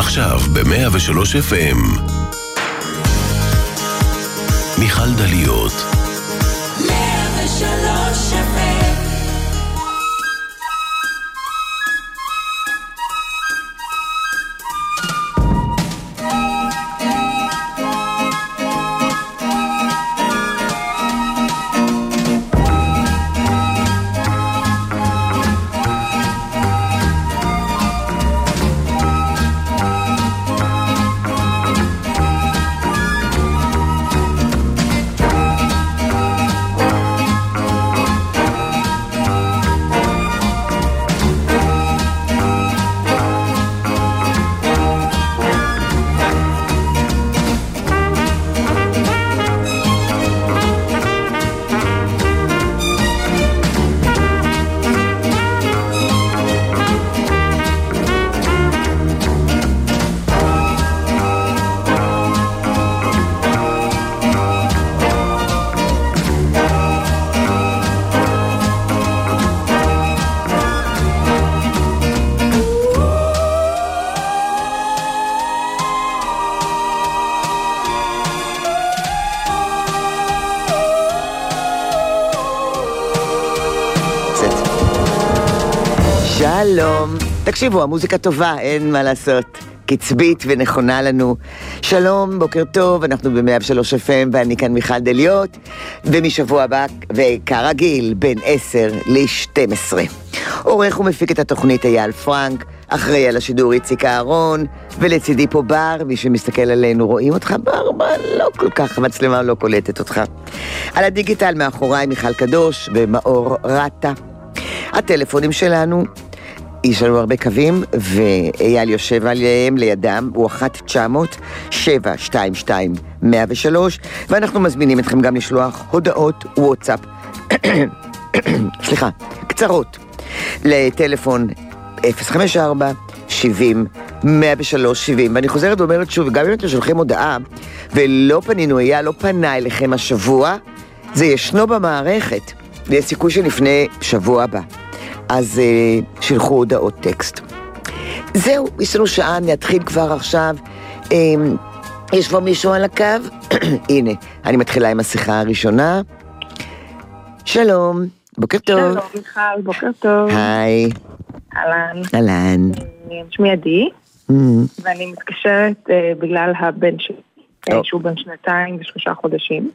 עכשיו ב-103 FM. מיכל דליות. 103 FM. שלום, תקשיבו, המוזיקה טובה, אין מה לעשות, קצבית ונכונה לנו. שלום, בוקר טוב, אנחנו ב-103 FM ואני כאן מיכל דליות, ומשבוע הבא, וכרגיל, בין 10 ל-12. עורך ומפיק את התוכנית אייל פרנק, אחראי על השידור איציק אהרון, ולצידי פה בר, מי שמסתכל עלינו, רואים אותך בר, לא כל כך, המצלמה לא קולטת אותך. על הדיגיטל מאחוריי מיכל קדוש ומאור רטה. הטלפונים שלנו, יש לנו הרבה קווים, ואייל יושב עליהם לידם, הוא 1-900-722-103, ואנחנו מזמינים אתכם גם לשלוח הודעות וואטסאפ, סליחה, קצרות, לטלפון 054-70-103-70, ואני חוזרת ואומרת שוב, גם אם אתם שולחים הודעה, ולא פנינו, אייל לא פנה אליכם השבוע, זה ישנו במערכת, ויש סיכוי שנפנה שבוע הבא. אז שלחו הודעות טקסט. זהו, יש לנו שעה, נתחיל כבר עכשיו. יש כבר מישהו על הקו? הנה, אני מתחילה עם השיחה הראשונה. שלום, בוקר טוב. שלום, מיכל, בוקר טוב. היי. אהלן. אהלן. שמי עדי, ואני מתקשרת בגלל הבן שלי, שהוא בן 2 ו3 חודשים.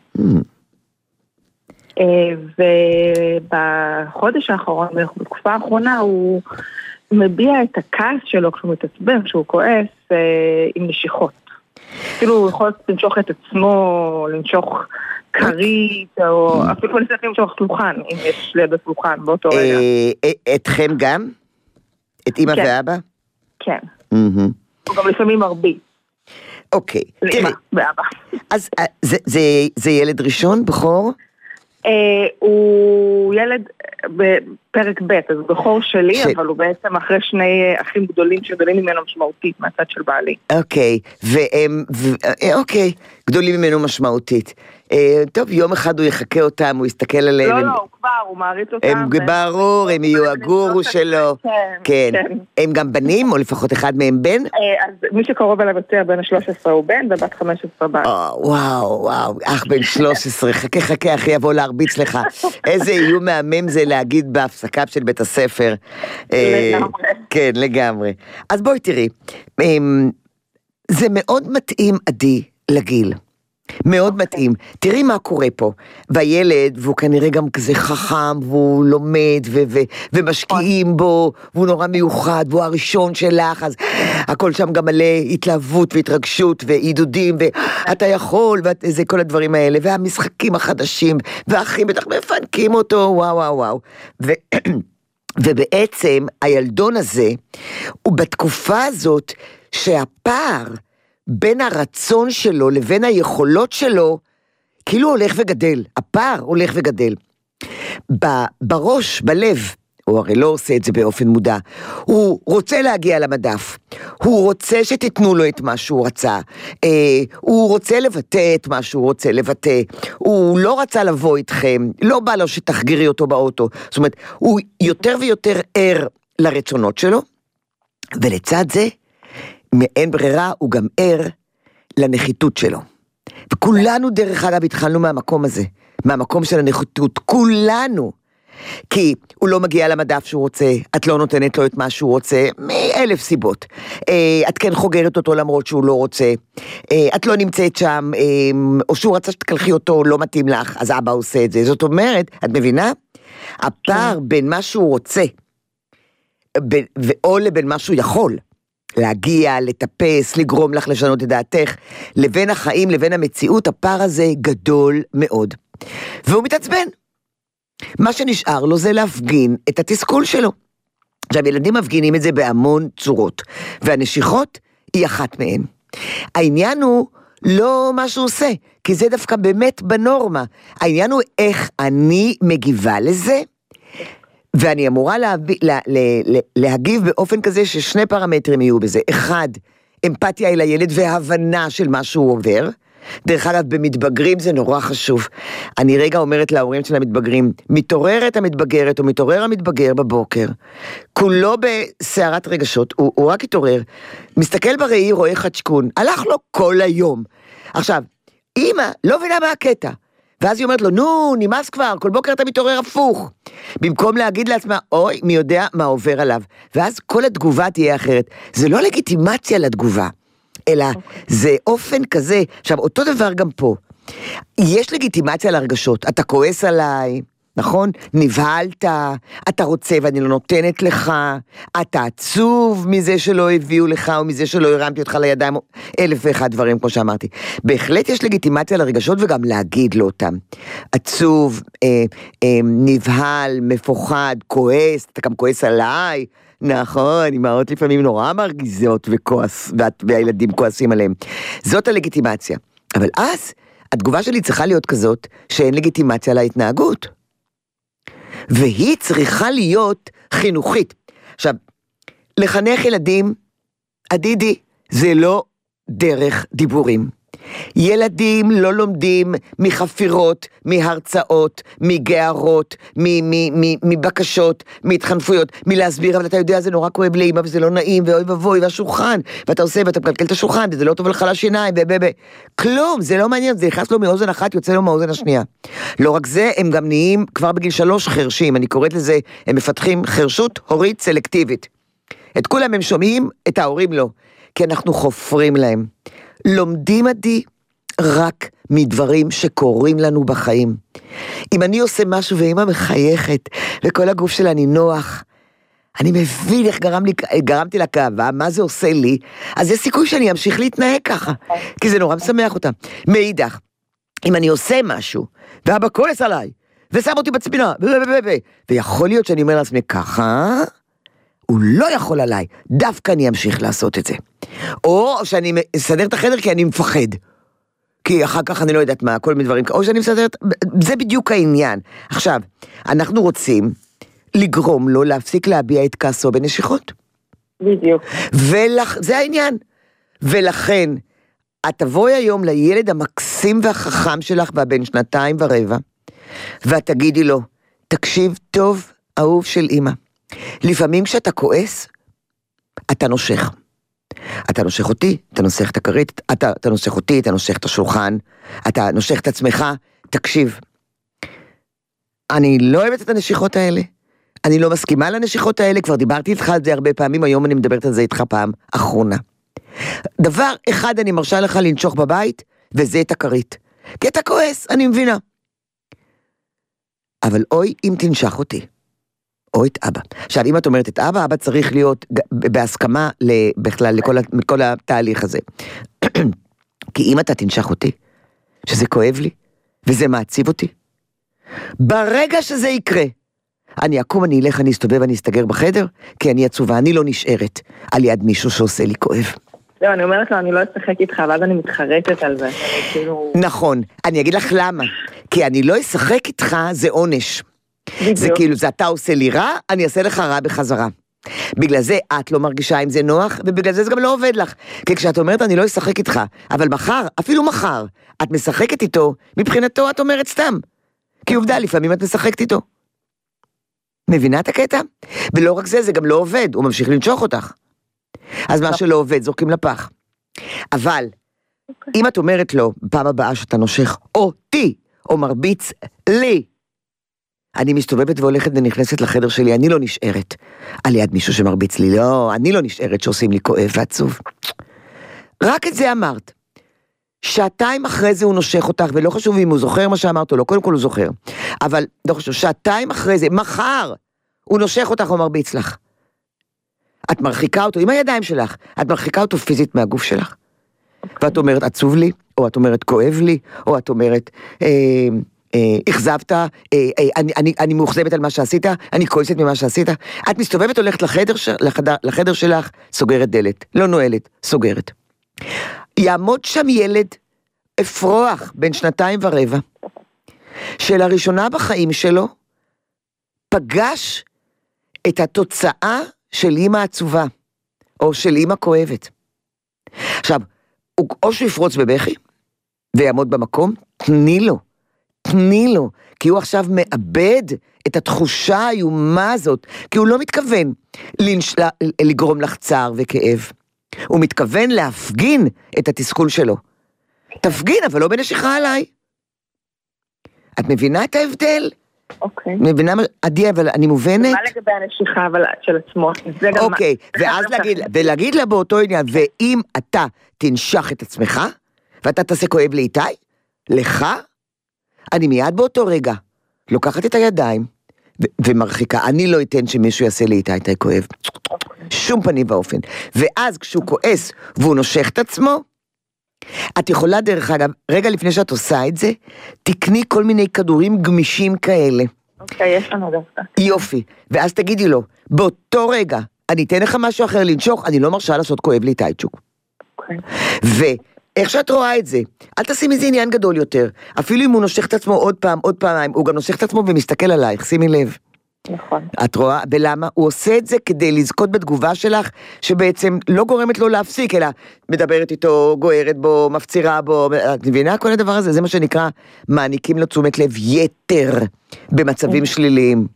ובחודש האחרון, בתקופה האחרונה, הוא מביע את הכעס שלו כשהוא מתעצבן, כשהוא כועס, עם נשיכות. אפילו הוא יכול לנשוך את עצמו, לנשוך כרית, או אפילו לצאת לנשוך פלוחן, אם יש ליד פלוחן באותו רגע. אתכם גם? את אמא ואבא? כן. הוא גם לפעמים מרביא. אוקיי. לאמא ואבא. אז זה ילד ראשון, בכור? הוא ילד בפרק ב', אז בכור שלי, אבל הוא בעצם אחרי שני אחים גדולים שגדולים ממנו משמעותית מהצד של בעלי. אוקיי, אוקיי, גדולים ממנו משמעותית. טוב, יום אחד הוא יחכה אותם, הוא יסתכל עליהם. לא, הוא כבר, הוא מעריץ אותם. הם ברור, הם יהיו הגורו שלו. כן. הם גם בנים, או לפחות אחד מהם בן? אז מי שקרוב אליו יותר, בן 13 הוא בן, ובת 15 בת. וואו, אח בן 13, חכה, אחי יבוא להרביץ לך. איזה איום מהמם זה להגיד בהפסקה של בית הספר. לגמרי. כן, לגמרי. אז בואי תראי, זה מאוד מתאים, עדי, לגיל. מאוד מתאים. תראי מה קורה פה. והילד, והוא כנראה גם כזה חכם, והוא לומד, ומשקיעים בו, והוא נורא מיוחד, והוא הראשון שלך, אז הכל שם גם מלא התלהבות והתרגשות ועידודים, ואתה יכול, וזה כל הדברים האלה, והמשחקים החדשים, והאחים בטח מפנקים אותו, וואו. ובעצם הילדון הזה, הוא בתקופה הזאת שהפער בין הרצון שלו לבין היכולות שלו, כאילו הולך וגדל, הפער הולך וגדל. בראש, בלב, הוא הרי לא עושה את זה באופן מודע, הוא רוצה להגיע למדף, הוא רוצה שתיתנו לו את מה שהוא רצה, הוא רוצה לבטא את מה שהוא רוצה לבטא, הוא לא רצה לבוא איתכם, לא בא לו שתחגירי אותו באוטו, זאת אומרת, הוא יותר ויותר ער לרצונות שלו, ולצד זה, מאין ברירה הוא גם ער לנחיתות שלו. וכולנו דרך אגב התחלנו מהמקום הזה, מהמקום של הנחיתות, כולנו. כי הוא לא מגיע למדף שהוא רוצה, את לא נותנת לו את מה שהוא רוצה, מאלף סיבות. את כן חוגרת אותו למרות שהוא לא רוצה, את לא נמצאת שם, או שהוא רצה שתקלחי אותו, לא מתאים לך, אז אבא עושה את זה. זאת אומרת, את מבינה? הפער בין מה שהוא רוצה, או לבין מה שהוא יכול, להגיע, לטפס, לגרום לך לשנות את דעתך, לבין החיים, לבין המציאות, הפער הזה גדול מאוד. והוא מתעצבן. מה שנשאר לו זה להפגין את התסכול שלו. עכשיו, ילדים מפגינים את זה בהמון צורות, והנשיכות היא אחת מהן. העניין הוא לא מה שהוא עושה, כי זה דווקא באמת בנורמה. העניין הוא איך אני מגיבה לזה, ואני אמורה להגיב באופן כזה ששני פרמטרים יהיו בזה. אחד, אמפתיה אל הילד והבנה של מה שהוא עובר. דרך אגב, במתבגרים זה נורא חשוב. אני רגע אומרת להורים של המתבגרים, מתעוררת המתבגרת או מתעורר המתבגר בבוקר, כולו בסערת רגשות, הוא רק התעורר, מסתכל בראי, רואה חדשקון, הלך לו כל היום. עכשיו, אמא, לא מבינה מה הקטע. ואז היא אומרת לו, נו, נמאס כבר, כל בוקר אתה מתעורר הפוך. במקום להגיד לעצמה, אוי, מי יודע מה עובר עליו. ואז כל התגובה תהיה אחרת. זה לא לגיטימציה לתגובה, אלא זה אופן כזה. עכשיו, אותו דבר גם פה. יש לגיטימציה להרגשות. אתה כועס עליי, נכון? נבהלת, אתה רוצה ואני לא נותנת לך, אתה עצוב מזה שלא הביאו לך, או מזה שלא הרמתי אותך לידיים, אלף ואחד דברים, כמו שאמרתי. בהחלט יש לגיטימציה לרגשות, וגם להגיד לו אותם. עצוב, נבהל, מפוחד, כועס, אתה גם כועס עליי, נכון, אמהות לפעמים נורא מרגיזות וכועס, והילדים כועסים עליהם. זאת הלגיטימציה. אבל אז, התגובה שלי צריכה להיות כזאת, שאין לגיטימציה להתנהגות. והיא צריכה להיות חינוכית. עכשיו, לחנך ילדים, עדידי, זה לא דרך דיבורים. ילדים לא לומדים מחפירות, מהרצאות, מגערות, מבקשות, מהתחנפויות, מלהסביר, אבל אתה יודע, זה נורא כואב לאמא, וזה לא נעים, ואוי ובוי, והשולחן, ואתה עושה, ואתה מקלקל את השולחן, וזה לא טוב לך לשיניים, כלום, זה לא מעניין, זה נכנס לו מאוזן אחת, יוצא לו מאוזן השנייה. לא רק זה, הם גם נהיים כבר בגיל 3 חרשים, אני קוראת לזה, הם מפתחים חרשות הורית סלקטיבית. את כולם הם שומעים, את ההורים לא, כי אנחנו חופרים להם. לומדים עדי רק מדברים שקורים לנו בחיים. אם אני עושה משהו ואמא מחייכת, וכל הגוף שלה נינוח, אני מבין איך גרמתי לה כאבה, מה זה עושה לי, אז יש סיכוי שאני אמשיך להתנהג ככה, כי זה נורא משמח אותה. מאידך, אם אני עושה משהו, ואבא כועס עליי, ושם אותי בצפינה, ויכול להיות שאני אומר לעצמי ככה, הוא לא יכול עליי, דווקא אני אמשיך לעשות את זה. או שאני מסדר את החדר כי אני מפחד. כי אחר כך אני לא יודעת מה, כל מיני דברים, או שאני מסדר, זה בדיוק העניין. עכשיו, אנחנו רוצים לגרום לו להפסיק להביע את כעסו בנשיכות. בדיוק. זה העניין. ולכן, את תבואי היום לילד המקסים והחכם שלך, והבן 2.25, ואת תגידי לו, תקשיב טוב, אהוב של אמא. לפעמים כשאתה כועס, אתה נושך. אתה נושך אותי, אתה נושך את הכרית, אתה נושך אותי, אתה נושך את השולחן, אתה נושך את עצמך, תקשיב. אני לא אוהבת את הנשיכות האלה, אני לא מסכימה לנשיכות האלה, כבר דיברתי איתך על זה הרבה פעמים, היום אני מדברת על זה איתך פעם אחרונה. דבר אחד אני מרשה לך לנשוך בבית, וזה את הכרית. כי אתה כועס, אני מבינה. אבל אוי אם תנשך אותי. או את אבא. עכשיו, אם את אומרת את אבא, אבא צריך להיות בהסכמה בכלל לכל התהליך הזה. כי אם אתה תנשך אותי, שזה כואב לי, וזה מעציב אותי, ברגע שזה יקרה, אני אקום, אני אלך, אני אסתובב, אני אסתגר בחדר, כי אני עצובה, אני לא נשארת על יד מישהו שעושה לי כואב. לא, אני אומרת לו, אני לא אשחק איתך, ואז אני מתחרטת על זה. נכון, אני אגיד לך למה. כי אני לא אשחק איתך, זה עונש. זה כאילו, זה אתה עושה לי רע, אני אעשה לך רע בחזרה. בגלל זה את לא מרגישה אם זה נוח, ובגלל זה גם לא עובד לך. כי כשאת אומרת, אני לא אשחק איתך, אבל מחר, אפילו מחר, את משחקת איתו, מבחינתו את אומרת סתם. כי עובדה, לפעמים את משחקת איתו. מבינה את הקטע? ולא רק זה, זה גם לא עובד, הוא ממשיך לנשוך אותך. אז מה שלא עובד, זורקים לפח. אבל, אם את אומרת לו, פעם הבאה שאתה נושך אותי, או מרביץ לי, אני מסתובבת והולכת ונכנסת לחדר שלי, אני לא נשארת על יד מישהו שמרביץ לי, לא, אני לא נשארת שעושים לי כואב ועצוב. רק את זה אמרת. שעתיים אחרי זה הוא נושך אותך, ולא חשוב אם הוא זוכר מה שאמרת או לא, קודם כל הוא זוכר. אבל לא חשוב, שעתיים אחרי זה, מחר, הוא נושך אותך או מרביץ לך. את מרחיקה אותו עם הידיים שלך, את מרחיקה אותו פיזית מהגוף שלך. ואת אומרת, עצוב לי, או את אומרת, כואב לי, או את אומרת, אכזבת, אני מאוכזבת על מה שעשית, אני כועסת ממה שעשית. את מסתובבת, הולכת לחדר שלך, סוגרת דלת, לא נועלת, סוגרת. יעמוד שם ילד אפרוח, בן 2.25, שלראשונה בחיים שלו, פגש את התוצאה של אמא עצובה, או של אמא כואבת. עכשיו, או שהוא יפרוץ בבכי, ויעמוד במקום, תני לו, כי הוא עכשיו מאבד את התחושה האיומה הזאת, כי הוא לא מתכוון לגרום לך צער וכאב, הוא מתכוון להפגין את התסכול שלו. תפגין, אבל לא בנשיכה עליי. את מבינה את ההבדל? אוקיי. מבינה, עדי, אבל אני מובנת? מה לגבי הנשיכה אבל של עצמו? אוקיי, ואז להגיד לה באותו עניין, ואם אתה תנשך את עצמך, ואתה תעשה כואב לי איתי, לך, אני מיד באותו רגע, לוקחת את הידיים, ומרחיקה, אני לא אתן שמישהו יעשה לי איתי כואב. שום פנים ואופן. ואז כשהוא כועס, והוא נושך את עצמו, את יכולה דרך אגב, רגע לפני שאת עושה את זה, תקני כל מיני כדורים גמישים כאלה. אוקיי, יש לנו דווקא. יופי. ואז תגידי לו, באותו רגע, אני אתן לך משהו אחר לנשוך, אני לא מרשה לעשות כואב לי טייצ'וק. אוקיי. ואיך שאת רואה את זה, אל תשים איזה עניין גדול יותר. אפילו אם הוא נושך את עצמו עוד פעמיים, הוא גם נושך את עצמו ומסתכל עלייך, שימי לב. נכון. את רואה, ולמה? הוא עושה את זה כדי לזכות בתגובה שלך, שבעצם לא גורמת לו להפסיק, אלא מדברת איתו, גוערת בו, מפצירה בו, את מבינה כל הדבר הזה? זה מה שנקרא, מעניקים לו תשומת לב יתר, במצבים שליליים.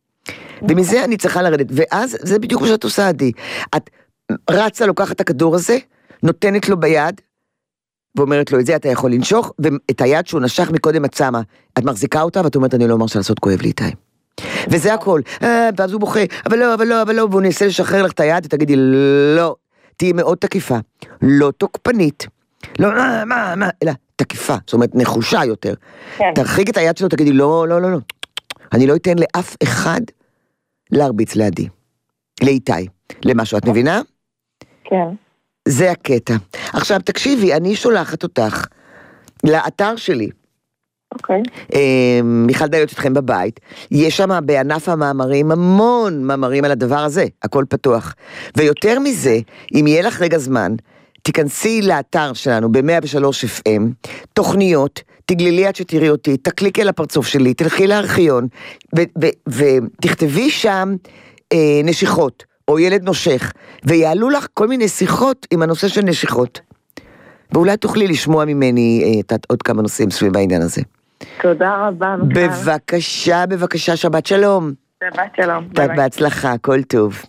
ומזה אני צריכה לרדת, ואז זה בדיוק מה שאת עושה, עדי. את רצה, לוקחת את הכדור הזה, נותנת לו ביד, ואומרת לו, את זה אתה יכול לנשוך, ואת היד שהוא נשך מקודם את שמה, את מחזיקה אותה, ואת אומרת, אני לא מרשה לעשות כואב לי איתי. וזה הכל, ואז הוא בוכה, אבל לא, והוא ניסה לשחרר לך את היד, ותגידי, לא, תהי מאוד תקיפה, לא תוקפנית, לא, אלא תקיפה, זאת אומרת, נחושה יותר. תרחיק את היד שלו, תגידי, לא, אני לא אתן לאף אחד להרביץ לידי, לאיתי, למשהו, את מבינה? כן. זה הקטע. עכשיו, תקשיבי, אני שולחת אותך לאתר שלי, אוקיי. מיכל דליות איתכם בבית, יש שם בענף המאמרים המון מאמרים על הדבר הזה, הכל פתוח. ויותר מזה, אם יהיה לך רגע זמן, תיכנסי לאתר שלנו ב-103 FM, תוכניות, תגלילי עד שתראי אותי, תקליקי על הפרצוף שלי, תלכי לארכיון, ותכתבי שם נשיכות, או ילד נושך, ויעלו לך כל מיני שיחות עם הנושא של נשיכות. ואולי תוכלי לשמוע ממני עוד כמה נושאים סביב העניין הזה. תודה רבה, מיכל. בבקשה, שבת שלום. שבת שלום. בהצלחה, כל טוב.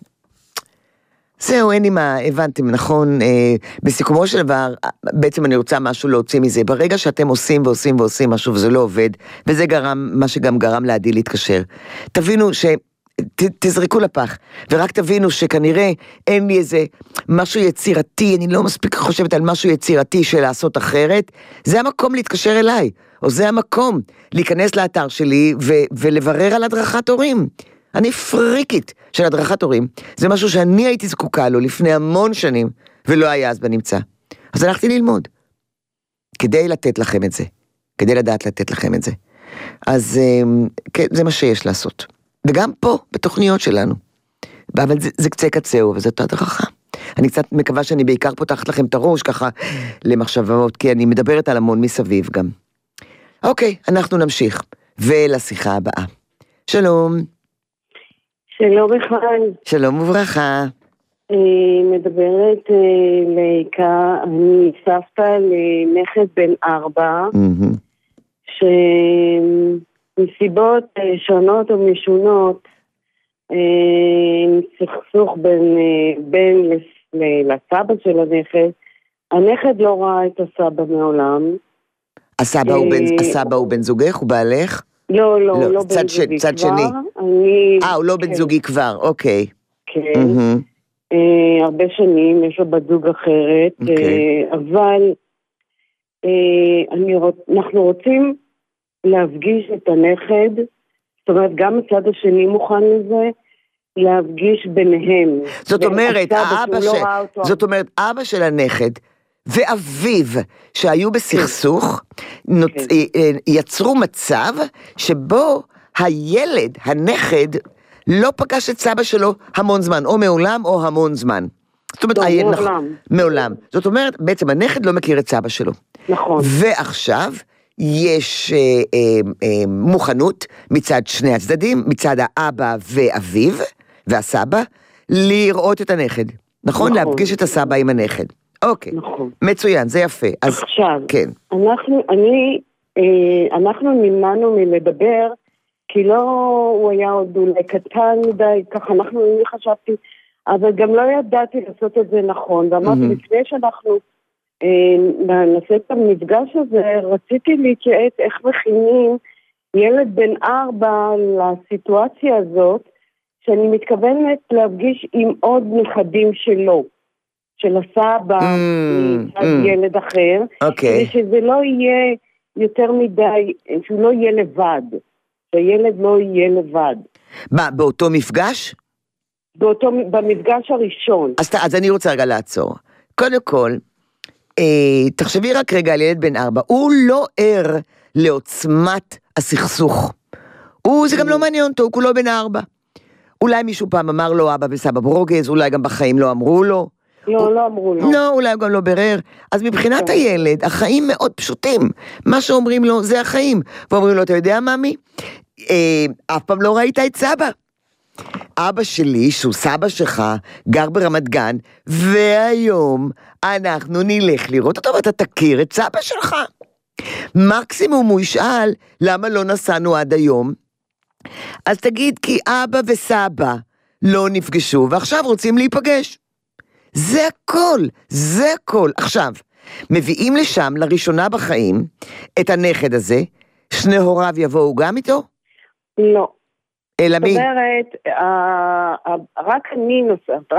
זהו, אין לי מה, הבנתם, נכון, בסיכומו של דבר, בעצם אני רוצה משהו להוציא מזה, ברגע שאתם עושים משהו וזה לא עובד, וזה גרם, מה שגם גרם לעדי להתקשר, תבינו תזרקו לפח, ורק תבינו שכנראה אין לי איזה משהו יצירתי, אני לא מספיק חושבת על משהו יצירתי של לעשות אחרת, זה המקום להתקשר אליי, או זה המקום להיכנס לאתר שלי ולברר על הדרכת הורים. אני פריקית של הדרכת הורים, זה משהו שאני הייתי זקוקה לו לפני המון שנים, ולא היה אז בנמצא. אז הלכתי ללמוד, כדי לתת לכם את זה, כדי לדעת לתת לכם את זה. אז זה מה שיש לעשות. וגם פה, בתוכניות שלנו. אבל זה קצה קצהו, וזאת הדרכה. אני קצת מקווה שאני בעיקר פותחת לכם את הראש, ככה, למחשבות, כי אני מדברת על המון מסביב גם. אוקיי, אנחנו נמשיך. ולשיחה הבאה. שלום. שלום בכלל. שלום וברכה. מדברת לעיקר, אני סבתא לנכד בן 4, שמסיבות שונות או משונות, סכסוך בין לסבא של הנכד. הנכד לא ראה את הסבא מעולם. הסבא הוא בן זוגך? הוא בעלך? לא בן זוגי צד כבר. שני. הוא לא בן זוגי כבר, אוקיי. כן. הרבה שנים, יש לו בת זוג אחרת, אבל אנחנו רוצים להפגיש את הנכד, זאת אומרת, גם הצד השני מוכן לזה, להפגיש ביניהם. זאת אומרת, אבא של הנכד ואביו שהיו בסכסוך, יצרו מצב שבו הילד, הנכד, לא פגש את סבא שלו המון זמן, או מעולם או המון זמן. זאת אומרת, מעולם. זאת אומרת, בעצם הנכד לא מכיר את סבא שלו. נכון. ועכשיו יש מוכנות מצד שני הצדדים, מצד האבא ואביו והסבא, לראות את הנכד. נכון? להפגיש את הסבא עם הנכד. אוקיי. נכון. מצוין, זה יפה. עכשיו, כן. אנחנו נמנענו מלדבר, כי לא, הוא היה עוד אולי קטן מדי, ככה אני חשבתי, אבל גם לא ידעתי לעשות את זה נכון, ואמרתי, לפני שאנחנו נעשה את המפגש הזה, רציתי להתייעץ איך מכינים ילד בן 4 לסיטואציה הזאת, שאני מתכוונת להפגיש עם עוד נכדים שלו, של הסבא, ילד אחר, כדי שזה לא יהיה יותר מדי, שהוא לא יהיה לבד. שהילד לא יהיה לבד. מה, באותו מפגש? במפגש הראשון. אז אני רוצה רגע לעצור. קודם כל, תחשבי רק רגע על ילד בן 4, הוא לא ער לעוצמת הסכסוך. זה גם לא מעניין אותו, הוא כולו בן 4. אולי מישהו פעם אמר לו אבא וסבא ברוגז, אולי גם בחיים לא אמרו לו. לא אמרו לו. לא, אולי גם לא ברר. אז מבחינת הילד, החיים מאוד פשוטים. מה שאומרים לו זה החיים. ואומרים לו, אתה יודע ממי? אף פעם לא ראית את סבא. אבא שלי, שהוא סבא שלך, גר ברמת גן, והיום אנחנו נלך לראות אותו, ואתה תכיר את סבא שלך. מקסימום הוא ישאל, למה לא נסענו עד היום? אז תגיד, כי אבא וסבא לא נפגשו, ועכשיו רוצים להיפגש. זה הכל. עכשיו, מביאים לשם לראשונה בחיים את הנכד הזה, שני הוריו יבואו גם איתו? לא. אלא מי? זאת אומרת, רק אני נוסעת,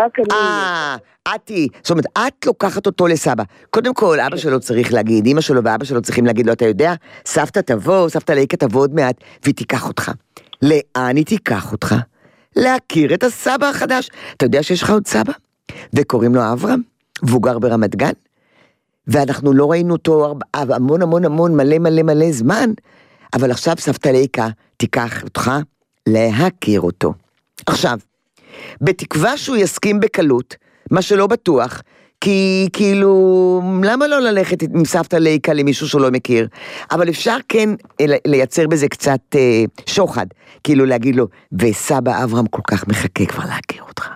זאת אומרת, את לוקחת אותו לסבא. קודם כל, אבא שלו צריך להגיד, אמא שלו ואבא שלו צריכים להגיד לו, אתה יודע, סבתא תבוא, סבתא ליקה תבוא עוד מעט, והיא תיקח אותך. לאן היא תיקח אותך? להכיר את הסבא החדש. אתה יודע שיש לך עוד סבא? וקוראים לו אברהם, והוא גר ברמת גן, ואנחנו לא ראינו אותו המון מלא זמן, אבל עכשיו סבתא ליקה תיקח אותך להכיר אותו. עכשיו, בתקווה שהוא יסכים בקלות, מה שלא בטוח, כי כאילו, למה לא ללכת עם סבתא ליקה למישהו שלא מכיר? אבל אפשר כן לייצר בזה קצת שוחד, כאילו להגיד לו, וסבא אברהם כל כך מחכה כבר להכיר אותך.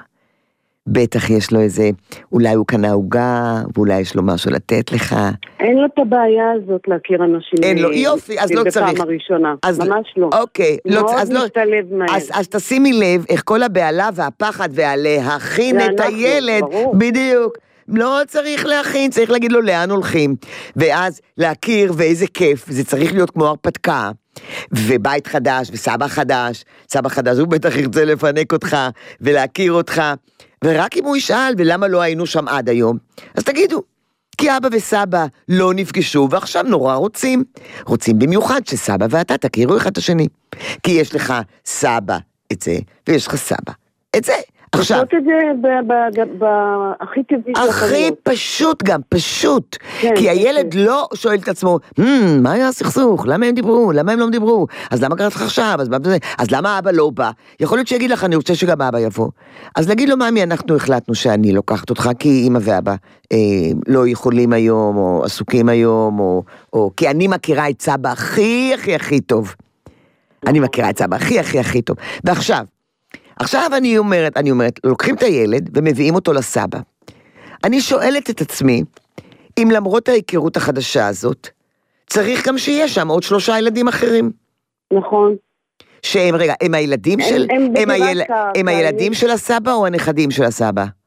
בטח יש לו איזה, אולי הוא קנה עוגה, ואולי יש לו משהו לתת לך. אין לו את הבעיה הזאת להכיר אנשים. אין לו, יופי, אז לא צריך. בפעם הראשונה, ממש לא. אוקיי. מאוד משתלב מהר. אז תשימי לב, איך כל הבעלה והפחד והלהכין את הילד, בדיוק. לא צריך להכין, צריך להגיד לו לאן הולכים. ואז להכיר ואיזה כיף, זה צריך להיות כמו הרפתקה. ובית חדש, וסבא חדש, סבא חדש, הוא בטח ירצה לפנק אותך, ולהכיר אותך, ורק אם הוא ישאל, ולמה לא היינו שם עד היום, אז תגידו, כי אבא וסבא לא נפגשו, ועכשיו נורא רוצים במיוחד שסבא ואתה תכירו אחד את השני, כי יש לך סבא את זה, ויש לך סבא את זה. עכשיו, לעשות את זה הכי טבעי. הכי פשוט גם, פשוט. כי הילד לא שואל את עצמו, מה היה הסכסוך? למה הם דיברו? למה הם לא דיברו? אז למה קראת לך עכשיו? אז למה אבא לא בא? יכול להיות שיגיד לך, אני רוצה שגם אבא יבוא. אז להגיד לו, מאמי, אנחנו החלטנו שאני לוקחת אותך, כי אמא ואבא לא יכולים היום, או עסוקים היום, או כי אני מכירה את סבא הכי טוב. אני מכירה את סבא הכי טוב. ועכשיו אני אומרת, לוקחים את הילד ומביאים אותו לסבא. אני שואלת את עצמי, אם למרות ההיכרות החדשה הזאת, צריך גם שיהיה שם עוד 3 ילדים אחרים. נכון. שהם, רגע, הם הילדים של הסבא או הנכדים של הסבא הזה?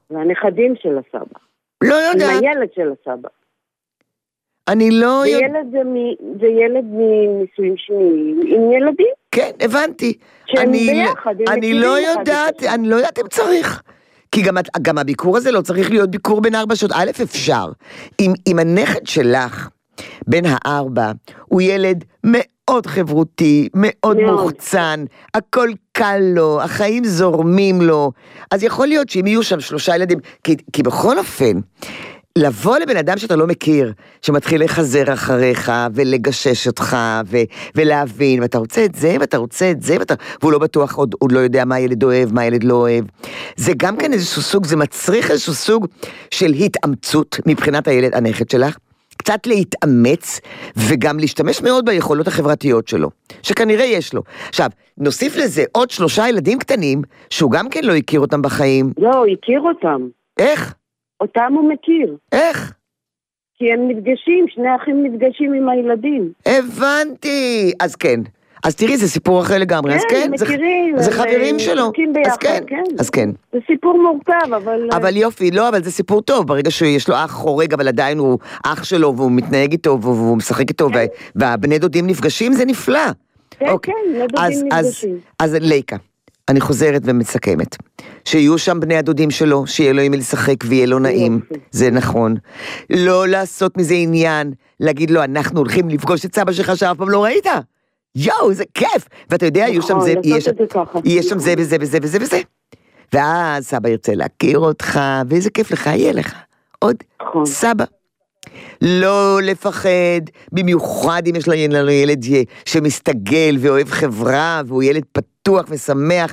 והנכדים של הסבא. לא יודעת. עם הילד של הסבא. אני לא יודעת. זה ילד מנישואים שניים, עם ילדים. כן, הבנתי. שהם ביחד, אני לא יודעת אם צריך. כי גם הביקור הזה לא צריך להיות ביקור בין 4 שעות. א', אפשר. אם הנכד שלך, בין 4, הוא ילד מאוד חברותי, מאוד מוחצן, הכל קל לו, החיים זורמים לו, אז יכול להיות שאם יהיו שם 3 ילדים, כי בכל אופן, לבוא לבן אדם שאתה לא מכיר, שמתחיל לחזר אחריך, ולגשש אותך, ולהבין, ואתה רוצה את זה, ואתה רוצה את זה, והוא לא בטוח, עוד לא יודע מה הילד אוהב, מה הילד לא אוהב. זה גם כן איזשהו סוג, זה מצריך איזשהו סוג של התאמצות, מבחינת הילד, הנכד שלך, קצת להתאמץ, וגם להשתמש מאוד ביכולות החברתיות שלו, שכנראה יש לו. עכשיו, נוסיף לזה עוד 3 ילדים קטנים, שהוא גם כן לא הכיר אותם בחיים. לא, הוא הכיר אותם. איך? אותם הוא מכיר. איך? כי הם נפגשים, 2 אחים נפגשים עם הילדים. הבנתי. אז כן. אז תראי, זה סיפור אחר לגמרי. כן, אז כן, מכירים. זה חברים שלו. אז כן. אז כן. זה סיפור מורכב, אבל... אבל יופי, לא, אבל זה סיפור טוב. ברגע שיש לו אח חורג, אבל עדיין הוא אח שלו, והוא מתנהג איתו, והוא משחק איתו, והבני דודים נפגשים, זה נפלא. כן, כן, בני דודים נפגשים. אז לייקה. אני חוזרת ומסכמת. שיהיו שם בני הדודים שלו, שיהיה לו עם לשחק ויהיה לו נעים. זה נכון. לא לעשות מזה עניין, להגיד לו, אנחנו הולכים לפגוש את סבא שלך שאף פעם לא ראית. יואו, זה כיף. ואתה יודע, יהיה שם זה וזה וזה וזה וזה. ואז סבא ירצה להכיר אותך, ואיזה כיף לך, יהיה לך. עוד סבא. לא לפחד, במיוחד אם יש לנו ילד שמסתגל ואוהב חברה, והוא ילד פתוח ושמח,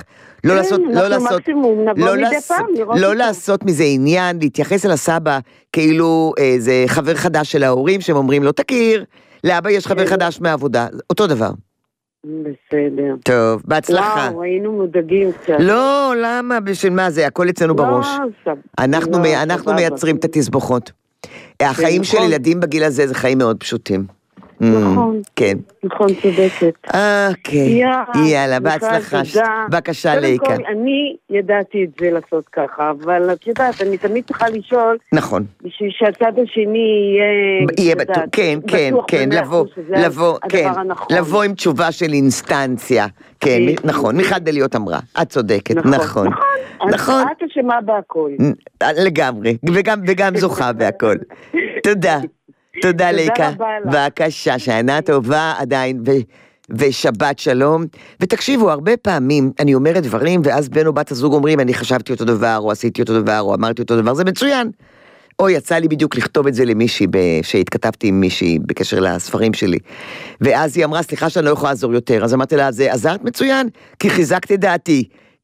לא לעשות מזה עניין, להתייחס אל הסבא כאילו זה חבר חדש של ההורים, שהם אומרים לו, תכיר, לאבא יש חבר חדש מהעבודה, אותו דבר. בסדר. טוב, בהצלחה. וואו, היינו מודאגים קצת. לא, למה? בשביל מה זה? הכל אצלנו בראש. אנחנו מייצרים את התסבוכות. החיים של ילדים בגיל הזה זה חיים מאוד פשוטים. נכון. כן. נכון, צודקת. אוקיי. יאללה, בהצלחה. בבקשה, לייקה. קודם כל, אני ידעתי את זה לעשות ככה, אבל את יודעת, אני תמיד צריכה לשאול. נכון. בשביל שהצד השני יהיה בטוח, כן, כן, כן, לבוא עם תשובה של אינסטנציה. כן, נכון, מיכל דליות אמרה. את צודקת, נכון. נכון. את אשמה בהכל. לגמרי, וגם זוכה בהכל. תודה. תודה לייקה, בבקשה, שנה טובה עדיין, ושבת שלום, ותקשיבו, הרבה פעמים אני אומרת דברים, ואז בן או בת הזוג אומרים, אני חשבתי אותו דבר, או עשיתי אותו דבר, או אמרתי אותו דבר, זה מצוין. או יצא לי בדיוק לכתוב את זה למישהי, שהתכתבתי עם מישהי בקשר לספרים שלי, ואז היא אמרה, סליחה שאני לא יכולה לעזור יותר, אז אמרתי לה, זה עזרת מצוין, כי חיזקתי דעתי,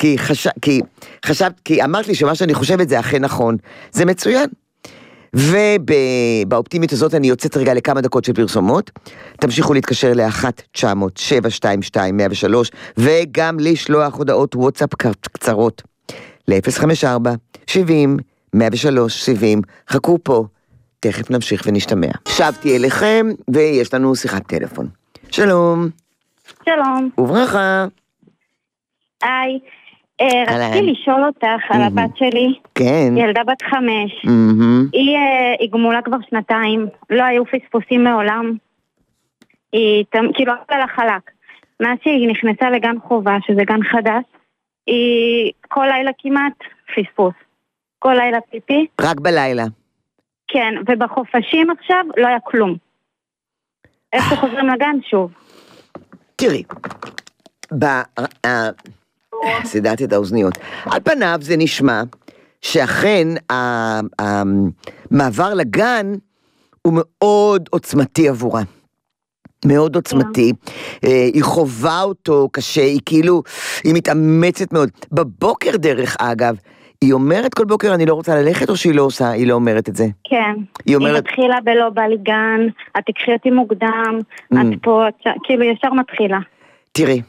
כי אמרת לי שמה שאני חושבת זה אכן נכון, זה מצוין. ובאופטימיות הזאת אני יוצאת רגע לכמה דקות של פרסומות, תמשיכו להתקשר ל-1-900-722-103 וגם לשלוח הודעות וואטסאפ קצרות ל-054-70-103-70. חכו פה, תכף נמשיך ונשתמע. שבתי אליכם ויש לנו שיחת טלפון. שלום. שלום. וברכה. היי. רציתי לשאול אותך על הבת שלי, כן. ילדה בת 5, היא גמולה כבר 2, לא היו פספוסים מעולם, היא כאילו עלה לחלק, מאז שהיא נכנסה לגן חובה, שזה גן חדש, היא כל לילה כמעט פספוס, כל לילה פיפי. רק בלילה. כן, ובחופשים עכשיו לא היה כלום. איך שחוזרים לגן שוב? תראי, סידרתי את האוזניות. על פניו זה נשמע שאכן המעבר לגן הוא מאוד עוצמתי עבורה. מאוד עוצמתי. היא חובה אותו קשה, היא כאילו, היא מתאמצת מאוד. בבוקר דרך אגב, היא אומרת כל בוקר אני לא רוצה ללכת או שהיא לא עושה, היא לא אומרת את זה? כן. היא מתחילה בלא בא לי גן, את תקחי אותי מוקדם, את פה, כאילו ישר מתחילה. תראי.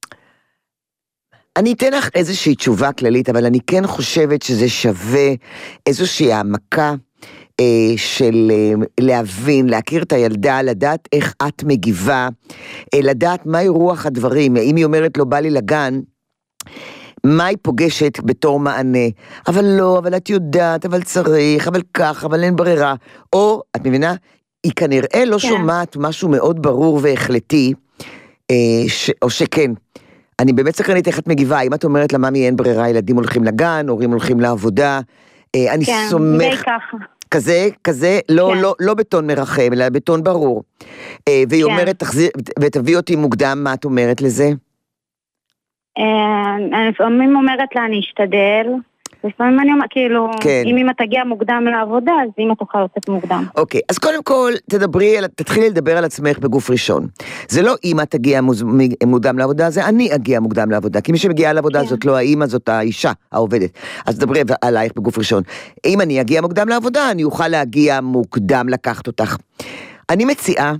אני אתן לך איזושהי תשובה כללית, אבל אני כן חושבת שזה שווה איזושהי העמקה של להבין, להכיר את הילדה, לדעת איך את מגיבה, לדעת מהי רוח הדברים, אם היא אומרת לא בא לי לגן, מה היא פוגשת בתור מענה? אבל לא, אבל את יודעת, אבל צריך, אבל כך, אבל אין ברירה. או, את מבינה, היא כנראה לא שומעת משהו מאוד ברור והחלטי, או שכן. אני באמת סקרנית איך את מגיבה, אם את אומרת לממי אין ברירה, ילדים הולכים לגן, הורים הולכים לעבודה, אני סומך... כזה, לא בטון מרחם, אלא בטון ברור. והיא אומרת, תחזיר, ותביא אותי מוקדם, מה את אומרת לזה? אני לפעמים אומרת לה, אני אשתדל, לפעמים אני אומרת, כאילו, אם אמא תגיע מוקדם לעבודה, אז אמא תוכל לצאת מוקדם. אוקיי, אז קודם כל, תתחילי לדבר על עצמך בגוף ראשון. זה לא אמא תגיע מוקדם לעבודה, זה אני אגיע מוקדם לעבודה, כי מי שמגיעה לעבודה זאת לא האמא, זאת האישה, העובדת. אז דברי עלייך בגוף ראשון. אם אני אגיע מוקדם לעבודה, אני אוכל להגיע מוקדם לקחת אותך. אני מציעה,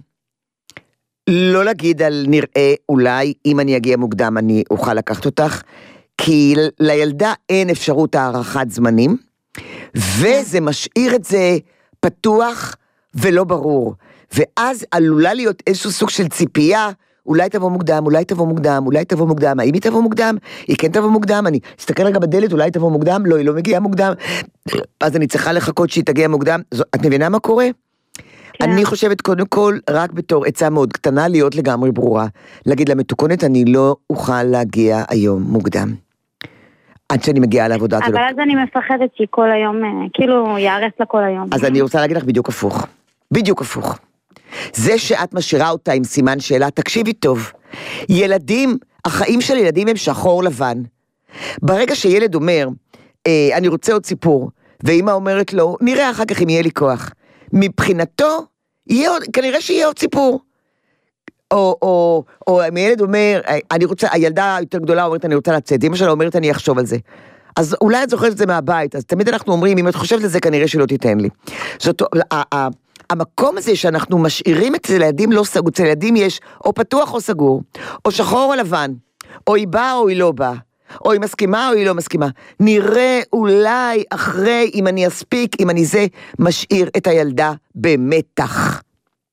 לא להגיד על נראה, אולי, אם אני אגיע מוקדם, אני אוכל לקחת אותך, כי לילדה אין אפשרות הערכת זמנים, וזה משאיר את זה פתוח ולא ברור. ואז עלולה להיות איזשהו סוג של ציפייה, אולי תבוא מוקדם, אולי תבוא מוקדם, אולי תבוא מוקדם, האם היא תבוא מוקדם? היא כן תבוא מוקדם, אני אסתכל רגע בדלת, אולי תבוא מוקדם, לא, היא לא מגיעה מוקדם, אז אני צריכה לחכות שהיא תגיע מוקדם. את מבינה מה קורה? אני חושבת קודם כל, רק בתור עצה מאוד קטנה, להיות לגמרי ברורה. להגיד לה, מתוקנת, אני לא אוכל להגיע היום מוקדם. עד שאני מגיעה לעבודה. אבל אז אני מפחדת שהיא כל היום, כאילו יערס לה כל היום. אז אני רוצה להגיד לך בדיוק הפוך. בדיוק הפוך. זה שאת משאירה אותה עם סימן שאלה, תקשיבי טוב. ילדים, החיים של ילדים הם שחור לבן. ברגע שילד אומר, אני רוצה עוד סיפור, ואמא אומרת לו, נראה אחר כך אם יהיה לי כוח. מבחינתו, כנראה שיהיה עוד סיפור. או הילד אומר, אני רוצה, הילדה יותר גדולה אומרת, אני רוצה לצאת, אמא שלה אומרת, אני אחשוב על זה. אז אולי את זוכרת את זה מהבית, אז תמיד אנחנו אומרים, אם את חושבת על זה, כנראה שלא תיתן לי. זאת, המקום הזה שאנחנו משאירים את ילדים לא סגור, אצל ילדים יש או פתוח או סגור, או שחור או לבן, או היא באה או היא לא באה, או היא מסכימה או היא לא מסכימה. נראה אולי אחרי, אם אני אספיק, אם אני זה, משאיר את הילדה במתח.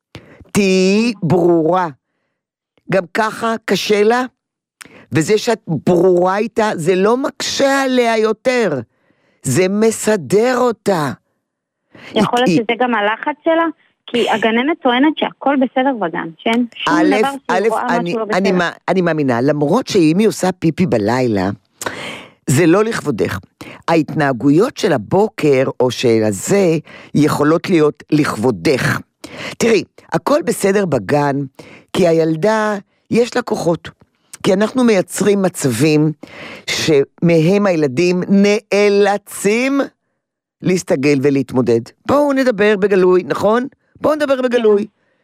תהי ברורה. גם ככה קשה לה, וזה שאת ברורה איתה, זה לא מקשה עליה יותר, זה מסדר אותה. יכול להיות שזה גם הלחץ שלה? כי הגננת טוענת שהכל בסדר בגן, שאין שום דבר שהיא רואה משהו לא בסדר. אני מאמינה, למרות שאם היא עושה פיפי בלילה, זה לא לכבודך. ההתנהגויות של הבוקר או של הזה יכולות להיות לכבודך. תראי, הכל בסדר בגן, כי הילדה יש לה כוחות. כי אנחנו מייצרים מצבים שמהם הילדים נאלצים להסתגל ולהתמודד. בואו נדבר בגלוי, נכון? בואו נדבר בגלוי.